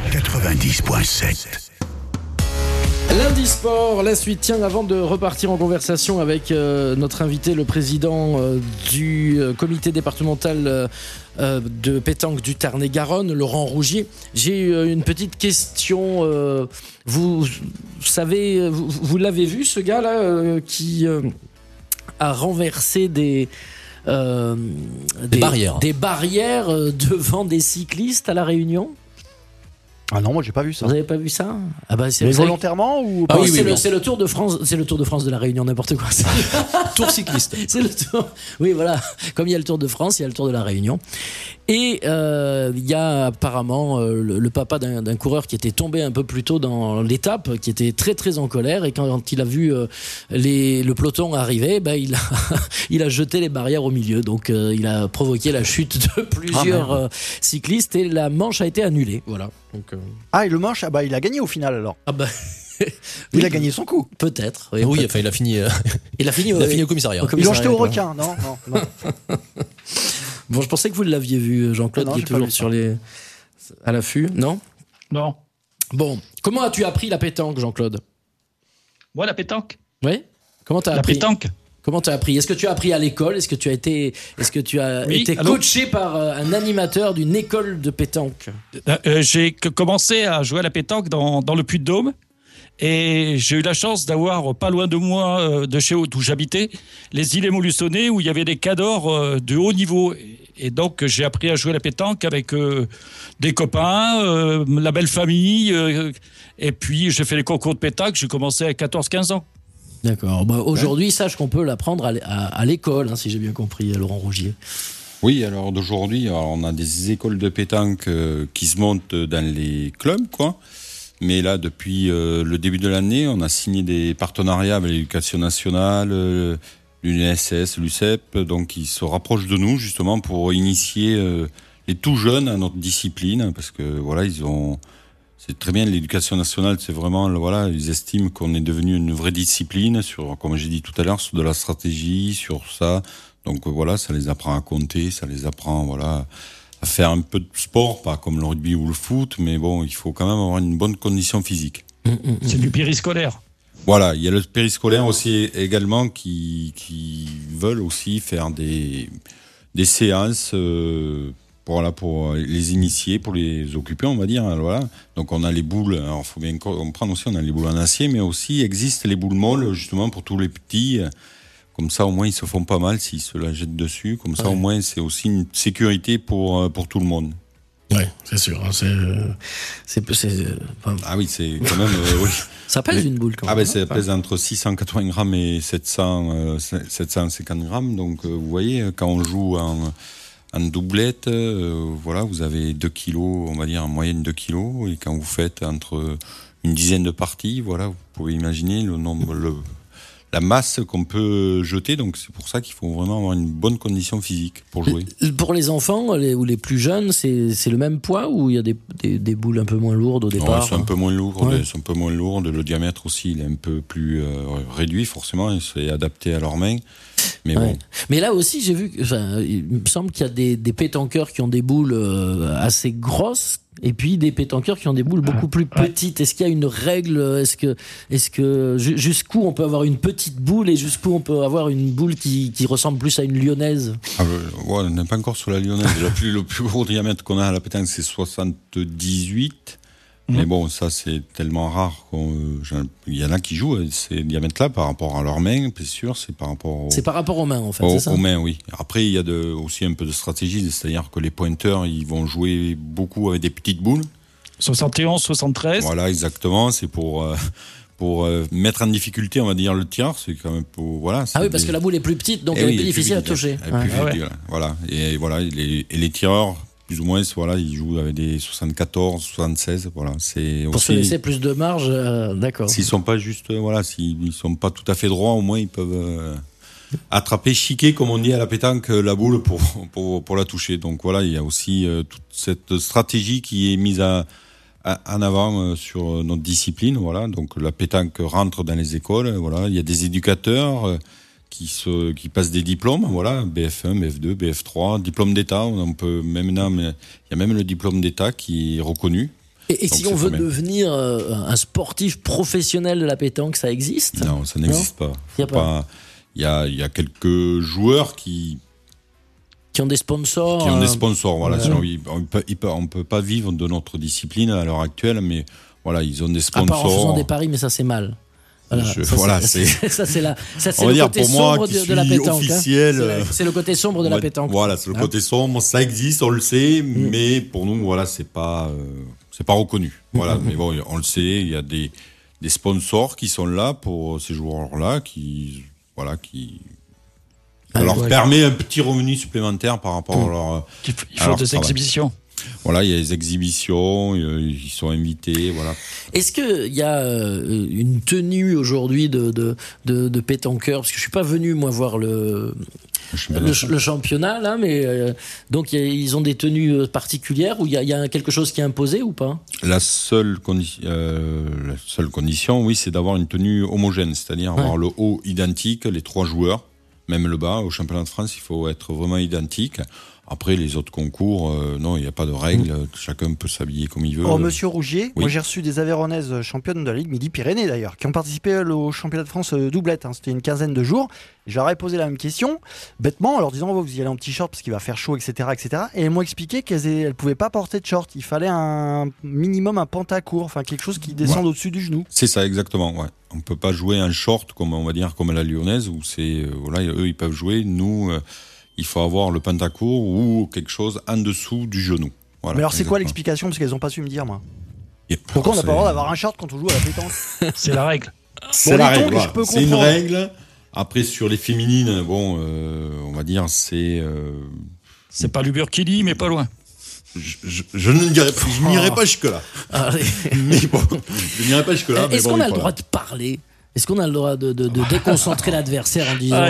Lundi Sport, la suite. Tiens, avant de repartir en conversation avec notre invité, le président du comité départemental de pétanque du Tarn-et-Garonne, Laurent Rougier, j'ai une petite question. Vous savez, vous l'avez vu, ce gars-là, qui a renversé des barrières devant des cyclistes à La Réunion? Ah non, moi j'ai pas vu ça. Vous avez pas vu ça? Ah bah mais volontairement ou pas? C'est le Tour de France, c'est le Tour de France de La Réunion, n'importe quoi. Tour cycliste. C'est le tour. Oui, voilà. Comme il y a le Tour de France, il y a le Tour de La Réunion. Et il y a apparemment le papa d'un coureur qui était tombé un peu plus tôt dans l'étape, qui était très très en colère, et quand il a vu le peloton arriver, il a jeté les barrières au milieu. Donc il a provoqué la chute de plusieurs cyclistes et la manche a été annulée. Voilà. Donc, et le manche, il a gagné au final alors. Il a gagné son coup. Peut-être. Oui, enfin, il a fini. Il a fini au commissariat. Ils l'ont jeté au requin, non. Bon, je pensais que vous l'aviez vu, Jean-Claude, qui est toujours à l'affût, non? Non. Bon, comment as-tu appris la pétanque, Jean-Claude? Moi, la pétanque? Oui. Comment t'as appris? La pétanque. Comment tu as appris? Est-ce que tu as appris à l'école? Est-ce que tu as été coaché par un animateur d'une école de pétanque? J'ai commencé à jouer à la pétanque dans le Puy-de-Dôme. Et j'ai eu la chance d'avoir pas loin de moi, de chez où j'habitais, les îles Montluçonnet, où il y avait des cadors de haut niveau. Et donc j'ai appris à jouer à la pétanque avec des copains, la belle famille. Et puis j'ai fait les concours de pétanque, j'ai commencé à 14-15 ans. D'accord. Aujourd'hui, sache qu'on peut l'apprendre à l'école, si j'ai bien compris, Laurent Rougier. Oui, alors d'aujourd'hui, on a des écoles de pétanque qui se montent dans les clubs, quoi. Mais là, depuis le début de l'année, on a signé des partenariats avec l'Éducation nationale, l'UNSS, l'UCEP, donc ils se rapprochent de nous justement pour initier les tout jeunes à notre discipline, parce que voilà, c'est très bien, l'Éducation nationale, c'est vraiment, voilà, ils estiment qu'on est devenu une vraie discipline sur, comme j'ai dit tout à l'heure, sur de la stratégie, sur ça. Donc voilà, ça les apprend à compter, ça les apprend, voilà, à faire un peu de sport, pas comme le rugby ou le foot, mais bon, il faut quand même avoir une bonne condition physique. C'est du périscolaire. Voilà, il y a le périscolaire aussi également qui veulent aussi faire des séances pour les initiés, pour les occuper, on va dire. Voilà. Donc on a les boules, alors il faut bien comprendre aussi, on a les boules en acier, mais aussi existent les boules molles justement pour tous les petits. Comme ça, au moins, ils se font pas mal s'ils se la jettent dessus. Comme ça, au moins, c'est aussi une sécurité pour tout le monde. Oui, c'est sûr. Ah oui, c'est quand même... oui. Ça pèse une boule quand même. Ah ben, ça pèse entre 680 grammes et 750 grammes. Donc, vous voyez, quand on joue en doublette, voilà, vous avez 2 kilos, on va dire en moyenne 2 kilos. Et quand vous faites entre une dizaine de parties, voilà, vous pouvez imaginer le nombre... la masse qu'on peut jeter, donc c'est pour ça qu'il faut vraiment avoir une bonne condition physique pour jouer. Pour les enfants ou les plus jeunes, c'est le même poids ou il y a des boules un peu moins lourdes au départ? Non, c'est un peu moins lourd, c'est un peu moins lourd. Le diamètre aussi, il est un peu plus réduit forcément, et c'est adapté à leurs mains. Mais bon. Mais là aussi, j'ai vu, il me semble qu'il y a des pétanqueurs qui ont des boules assez grosses. Et puis des pétanqueurs qui ont des boules beaucoup plus petites. Est-ce qu'il y a une règle ? Est-ce que jusqu'où on peut avoir une petite boule et jusqu'où on peut avoir une boule qui ressemble plus à une lyonnaise ? On n'est pas encore sur la lyonnaise. Le plus gros diamètre qu'on a à la pétanque, c'est 78. Mais bon, ça c'est tellement rare il y en a qui jouent ces diamètres-là par rapport à leurs mains, c'est sûr, c'est par rapport C'est par rapport aux mains en fait, c'est ça ? Aux mains, oui. Après, il y a aussi un peu de stratégie, c'est-à-dire que les pointeurs, ils vont jouer beaucoup avec des petites boules. 71, 73. Voilà, exactement. C'est pour mettre en difficulté, on va dire, le tir. C'est quand même pour parce que la boule est plus petite, donc elle est plus difficile à toucher. Voilà. Et voilà, les tireurs, plus ou moins, ils jouent avec des 74, 76, voilà. C'est pour aussi, se laisser plus de marge, d'accord. S'ils sont pas juste, s'ils sont pas tout à fait droits, au moins ils peuvent attraper, chiquer, comme on dit à la pétanque, la boule pour la toucher. Donc voilà, il y a aussi toute cette stratégie qui est mise en avant sur notre discipline, voilà. Donc la pétanque rentre dans les écoles, voilà. Il y a des éducateurs qui passent des diplômes, voilà, BF1, BF2, BF3, diplôme d'État. On peut même il y a même le diplôme d'État qui est reconnu. Et si on veut devenir un sportif professionnel de la pétanque, ça existe ? Non, ça n'existe pas. Il y a quelques joueurs qui ont des sponsors. Voilà. Sinon, on peut pas vivre de notre discipline à l'heure actuelle, mais voilà, ils ont des sponsors. À part en faisant des paris, mais ça c'est mal. C'est on va le dire côté pour moi sombre qui de la pétanque. Officiel, c'est le côté sombre de la pétanque. Voilà, c'est le côté sombre. Ça existe, on le sait, mais pour nous, voilà, c'est pas reconnu. Voilà, mais bon, on le sait. Il y a des sponsors qui sont là pour ces joueurs-là, qui leur permet un petit revenu supplémentaire par rapport à leur. Il faut des exhibitions. Voilà, il y a des exhibitions, ils sont invités, voilà. Est-ce qu'il y a une tenue aujourd'hui de pétanqueurs ? Parce que je suis pas venu, moi, voir le championnat, là, mais donc ils ont des tenues particulières où il y a quelque chose qui est imposé ou pas ? La seule condition, oui, c'est d'avoir une tenue homogène, c'est-à-dire avoir le haut identique, les 3 joueurs, même le bas. Au championnat de France, il faut être vraiment identique. Après, les autres concours, non, il n'y a pas de règles. Chacun peut s'habiller comme il veut. Oh, Monsieur Rougier, moi j'ai reçu des Aveyronnaises championnes de la Ligue Midi-Pyrénées d'ailleurs, qui ont participé au championnat de France doublette. C'était une quinzaine de jours. J'aurais posé la même question, bêtement, en leur disant vous y allez en petit short parce qu'il va faire chaud, etc. Et elles m'ont expliqué qu'elles ne pouvaient pas porter de short. Il fallait un minimum un pantacourt, enfin quelque chose qui descende au-dessus du genou. C'est ça, exactement. Ouais. On ne peut pas jouer un short, comme on va dire, comme à la lyonnaise, où eux, ils peuvent jouer. Nous, il faut avoir le pantacourt ou quelque chose en dessous du genou. Voilà, mais alors, c'est quoi l'explication ? Parce qu'elles n'ont pas su me dire, moi. Pourquoi on n'a pas le droit d'avoir un short quand on joue à la pétanque ? C'est la règle. C'est la règle. C'est une règle. Après, sur les féminines, on va dire, c'est pas le burkini, mais pas loin. Je n'irai pas jusque-là. Mais bon, je n'irai pas jusque-là. Est-ce qu'on a le droit de parler ? Est-ce qu'on a le droit de déconcentrer l'adversaire en disant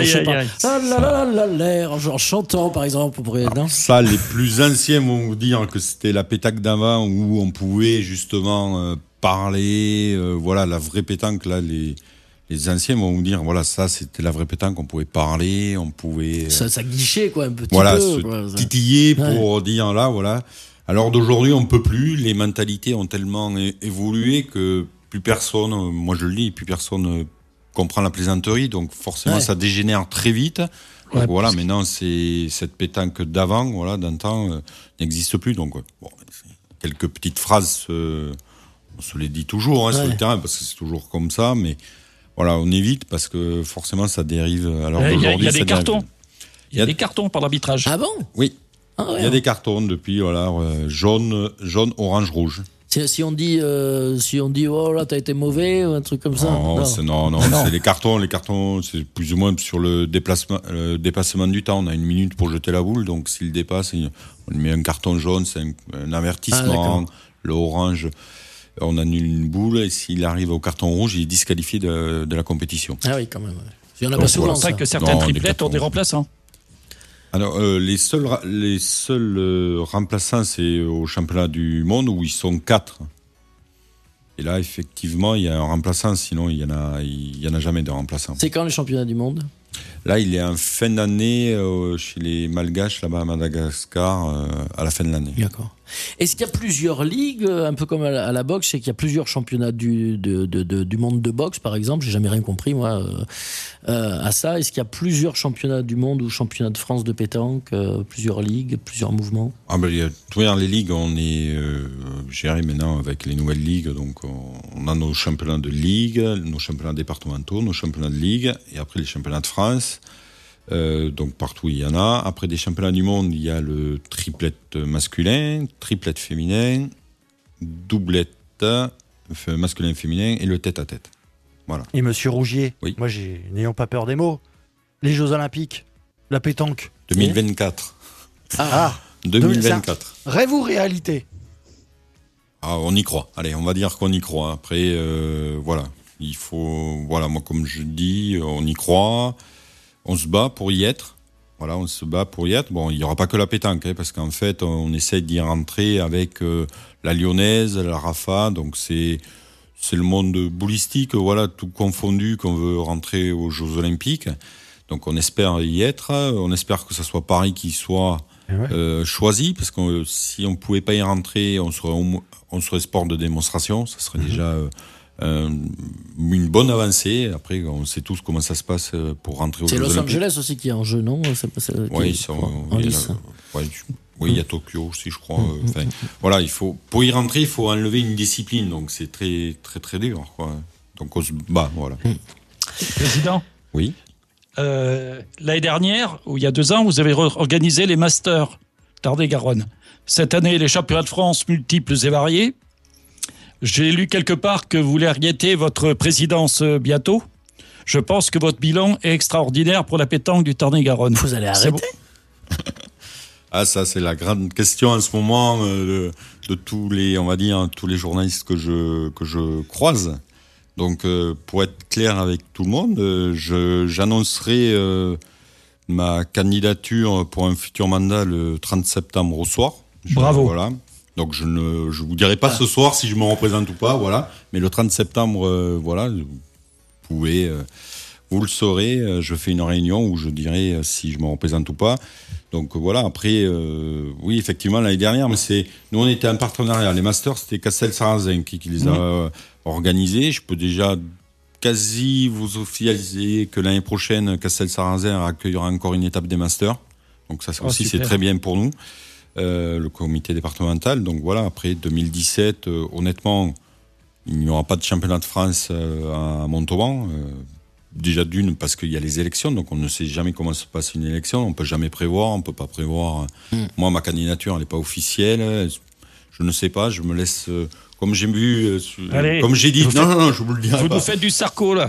en chantant par exemple Ça, les plus anciens vont vous dire que c'était la pétanque d'avant où on pouvait justement parler. Voilà, la vraie pétanque, là, les anciens vont vous dire voilà, ça c'était la vraie pétanque, on pouvait parler, on pouvait. Ça guichait quoi, un petit peu. Titiller pour dire là, voilà. Alors d'aujourd'hui, on peut plus. Les mentalités ont tellement évolué que plus personne, moi je le dis, plus personne comprend la plaisanterie, donc forcément ça dégénère très vite. Donc voilà, maintenant c'est cette pétanque d'avant, d'antan, n'existe plus. Donc quelques petites phrases, on se les dit toujours sur le terrain parce que c'est toujours comme ça, mais voilà, on évite parce que forcément ça dérive. Alors d'aujourd'hui, il y a des cartons. Il y a des cartons par l'arbitrage. Ah bon ? Oui. Il y a des cartons depuis jaune, orange, rouge. Si on dit oh là t'as été mauvais ou un truc comme ça. Non, c'est les cartons. Les cartons, c'est plus ou moins sur le dépassement du temps. On a 1 minute pour jeter la boule, donc s'il dépasse, on lui met un carton jaune, c'est un avertissement. Le orange, on annule une boule et s'il arrive au carton rouge, il est disqualifié de la compétition. Ah oui, quand même. Il y en a pas souvent. C'est pour ça que certaines triplettes ont des remplaçants. Alors, les seuls remplaçants, c'est au championnat du monde où ils sont 4. Et là, effectivement, il y a un remplaçant, sinon il y en a jamais de remplaçant. C'est quand les championnats du monde ? Là, il est en fin d'année chez les Malgaches, là-bas à Madagascar, à la fin de l'année. D'accord. Est-ce qu'il y a plusieurs ligues, un peu comme à la boxe, c'est qu'il y a plusieurs championnats du monde de boxe, par exemple? J'ai jamais rien compris, moi, à ça. Est-ce qu'il y a plusieurs championnats du monde ou championnats de France de pétanque, plusieurs ligues, plusieurs mouvements? Il y a tout dans les ligues, on est géré maintenant avec les nouvelles ligues. Donc, on a nos championnats de ligue, nos championnats départementaux, nos championnats de ligue, et après les championnats de France. Donc partout il y en a. Après des championnats du monde, il y a le triplette masculin, triplette féminin, doublette masculin féminin et le tête à tête. Voilà. Et Monsieur Rougier, oui. Moi n'ayons pas peur des mots. Les Jeux Olympiques, la pétanque. 2024. 2024. Rêve ou réalité? On y croit. Allez, on va dire qu'on y croit. Après, voilà, il faut, voilà, moi comme je dis, on y croit. On se bat pour y être. Voilà, on se bat pour y être. Bon, il n'y aura pas que la pétanque, parce qu'en fait, on essaie d'y rentrer avec la lyonnaise, la Rafa. Donc, c'est le monde boulistique, voilà, tout confondu, qu'on veut rentrer aux Jeux Olympiques. Donc, on espère y être. On espère que ce soit Paris qui soit choisi, parce que si on ne pouvait pas y rentrer, on serait sport de démonstration. Ça serait déjà... une bonne avancée. Après, on sait tous comment ça se passe pour rentrer aux Jeux Olympiques. C'est Los Angeles aussi qui est en jeu, non? Oui, il y a Tokyo aussi, je crois. Voilà, pour y rentrer, il faut enlever une discipline, donc c'est très, très, très dur, quoi. Donc on se bat, voilà. Président. Oui. L'année dernière, ou il y a 2 ans, vous avez organisé les Masters Tarn-et-Garonne. Cette année, les championnats de France multiples et variés. J'ai lu quelque part que vous voulez arrêter votre présidence bientôt. Je pense que votre bilan est extraordinaire pour la pétanque du Tarn-et-Garonne. Vous allez arrêter? Ça, c'est la grande question en ce moment de tous les, on va dire, tous les journalistes que je croise. Donc, pour être clair avec tout le monde, j'annoncerai ma candidature pour un futur mandat le 30 septembre au soir. Bravo. Voilà. Donc je vous dirai pas ce soir si je me représente ou pas, voilà. Mais le 30 septembre, voilà, vous pouvez, vous le saurez. Je fais une réunion où je dirai si je me représente ou pas. Donc voilà. Après, oui, effectivement, l'année dernière, mais nous on était en partenariat. Les Masters, c'était Castel-Sarrazin qui les a organisés. Je peux déjà quasi vous officialiser que l'année prochaine, Castel-Sarrazin accueillera encore une étape des Masters. Donc ça aussi, c'est très bien pour nous. Le comité départemental. Donc voilà, après 2017, honnêtement, il n'y aura pas de championnat de France à Montauban. Déjà d'une, parce qu'il y a les élections, donc on ne sait jamais comment se passe une élection, on ne peut jamais prévoir, on ne peut pas prévoir. Moi, ma candidature, elle n'est pas officielle. Je ne sais pas, je me laisse... comme j'ai vu... comme j'ai dit... Non, je vous le dirai pas. Vous nous faites du Sarko, là.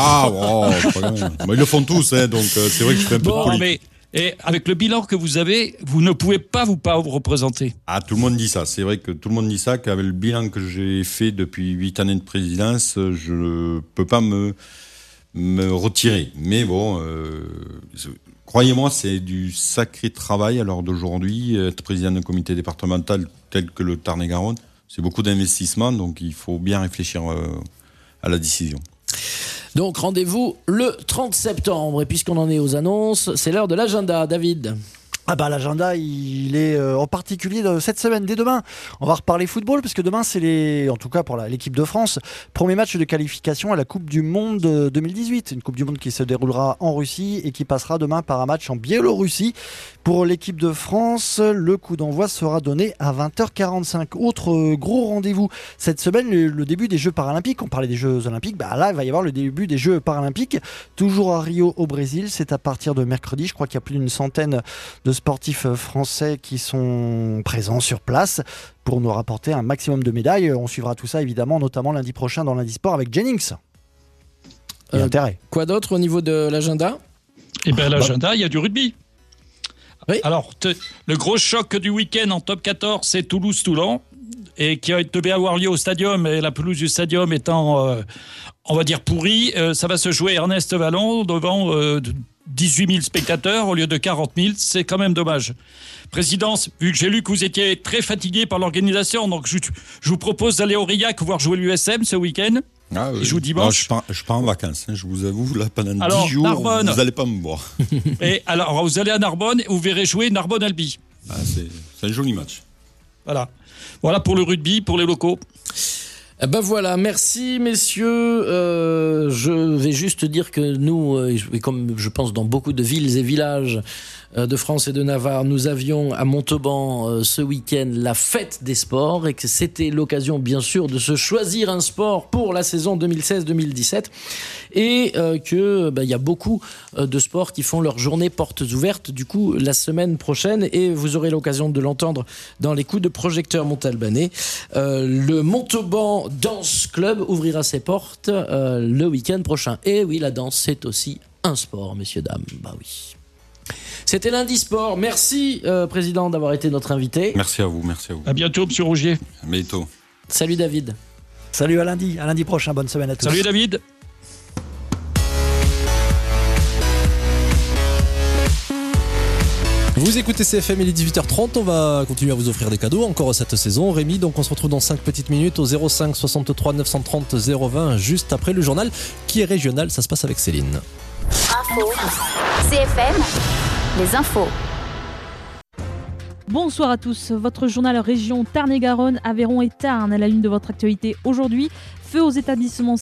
Ils le font tous, donc c'est vrai que je fais un peu de politique. Et avec le bilan que vous avez, vous ne pouvez pas vous représenter. Tout le monde dit ça. C'est vrai que tout le monde dit ça, qu'avec le bilan que j'ai fait depuis 8 années de présidence, je ne peux pas me retirer. Mais bon, croyez-moi, c'est du sacré travail à l'heure d'aujourd'hui. Être président d'un comité départemental tel que le Tarn-et-Garonne, c'est beaucoup d'investissement, donc il faut bien réfléchir à la décision. Donc rendez-vous le 30 septembre. Et puisqu'on en est aux annonces, c'est l'heure de l'agenda, David. L'agenda, il est en particulier de cette semaine, dès demain. On va reparler football, parce que demain, c'est en tout cas pour l'équipe de France, premier match de qualification à la Coupe du Monde 2018. Une Coupe du Monde qui se déroulera en Russie et qui passera demain par un match en Biélorussie. Pour l'équipe de France, le coup d'envoi sera donné à 20h45. Autre gros rendez-vous cette semaine, le début des Jeux Paralympiques. On parlait des Jeux Olympiques, là, il va y avoir le début des Jeux Paralympiques. Toujours à Rio, au Brésil. C'est à partir de mercredi. Je crois qu'il y a plus d'une centaine de sportifs français qui sont présents sur place pour nous rapporter un maximum de médailles. On suivra tout ça évidemment, notamment lundi prochain dans Lundi Sport avec Jennings. Intérêt. Quoi d'autre au niveau de l'agenda? L'agenda, il y a du rugby. Oui. Alors, le gros choc du week-end en top 14, c'est Toulouse-Toulon, et qui devait avoir lieu au stadium, et la pelouse du stadium étant, on va dire, pourrie. Ça va se jouer Ernest Vallon devant 18 000 spectateurs au lieu de 40 000. C'est quand même dommage. Présidence, vu que j'ai lu que vous étiez très fatigué par l'organisation, donc je vous propose d'aller au Aurillac voir jouer l'USM ce week-end. Il joue dimanche. Non, je pars en vacances, hein, je vous avoue, là, pendant Alors, 10 jours, Narbonne. vous n'allez pas me voir. Et alors, vous allez à Narbonne et vous verrez jouer Narbonne-Albi. C'est un joli match. Voilà pour le rugby, pour les locaux. Ben voilà, merci messieurs. Je vais juste dire que nous, et comme je pense dans beaucoup de villes et villages de France et de Navarre, nous avions à Montauban ce week-end la fête des sports et que c'était l'occasion bien sûr de se choisir un sport pour la saison 2016-2017 et que il y a beaucoup de sports qui font leur journée portes ouvertes du coup la semaine prochaine et vous aurez l'occasion de l'entendre dans les coups de projecteur montalbanais. Le Montauban Dance Club ouvrira ses portes le week-end prochain. Et oui, la danse, c'est aussi un sport, messieurs, dames. Bah oui. C'était Lundi Sport. Merci, Président, d'avoir été notre invité. Merci à vous, merci à vous. À bientôt, Monsieur Rougier. À bientôt. Salut, David. Salut, à lundi prochain. Bonne semaine à tous. Salut, David. Vous écoutez CFM, il est 18h30, on va continuer à vous offrir des cadeaux encore cette saison. Rémi, donc on se retrouve dans 5 petites minutes au 05 63 930 020 juste après le journal qui est régional, ça se passe avec Céline. Info. CFM, les infos. Bonsoir à tous, votre journal région Tarn-et-Garonne, Aveyron et Tarn à la une de votre actualité aujourd'hui. Feu aux établissements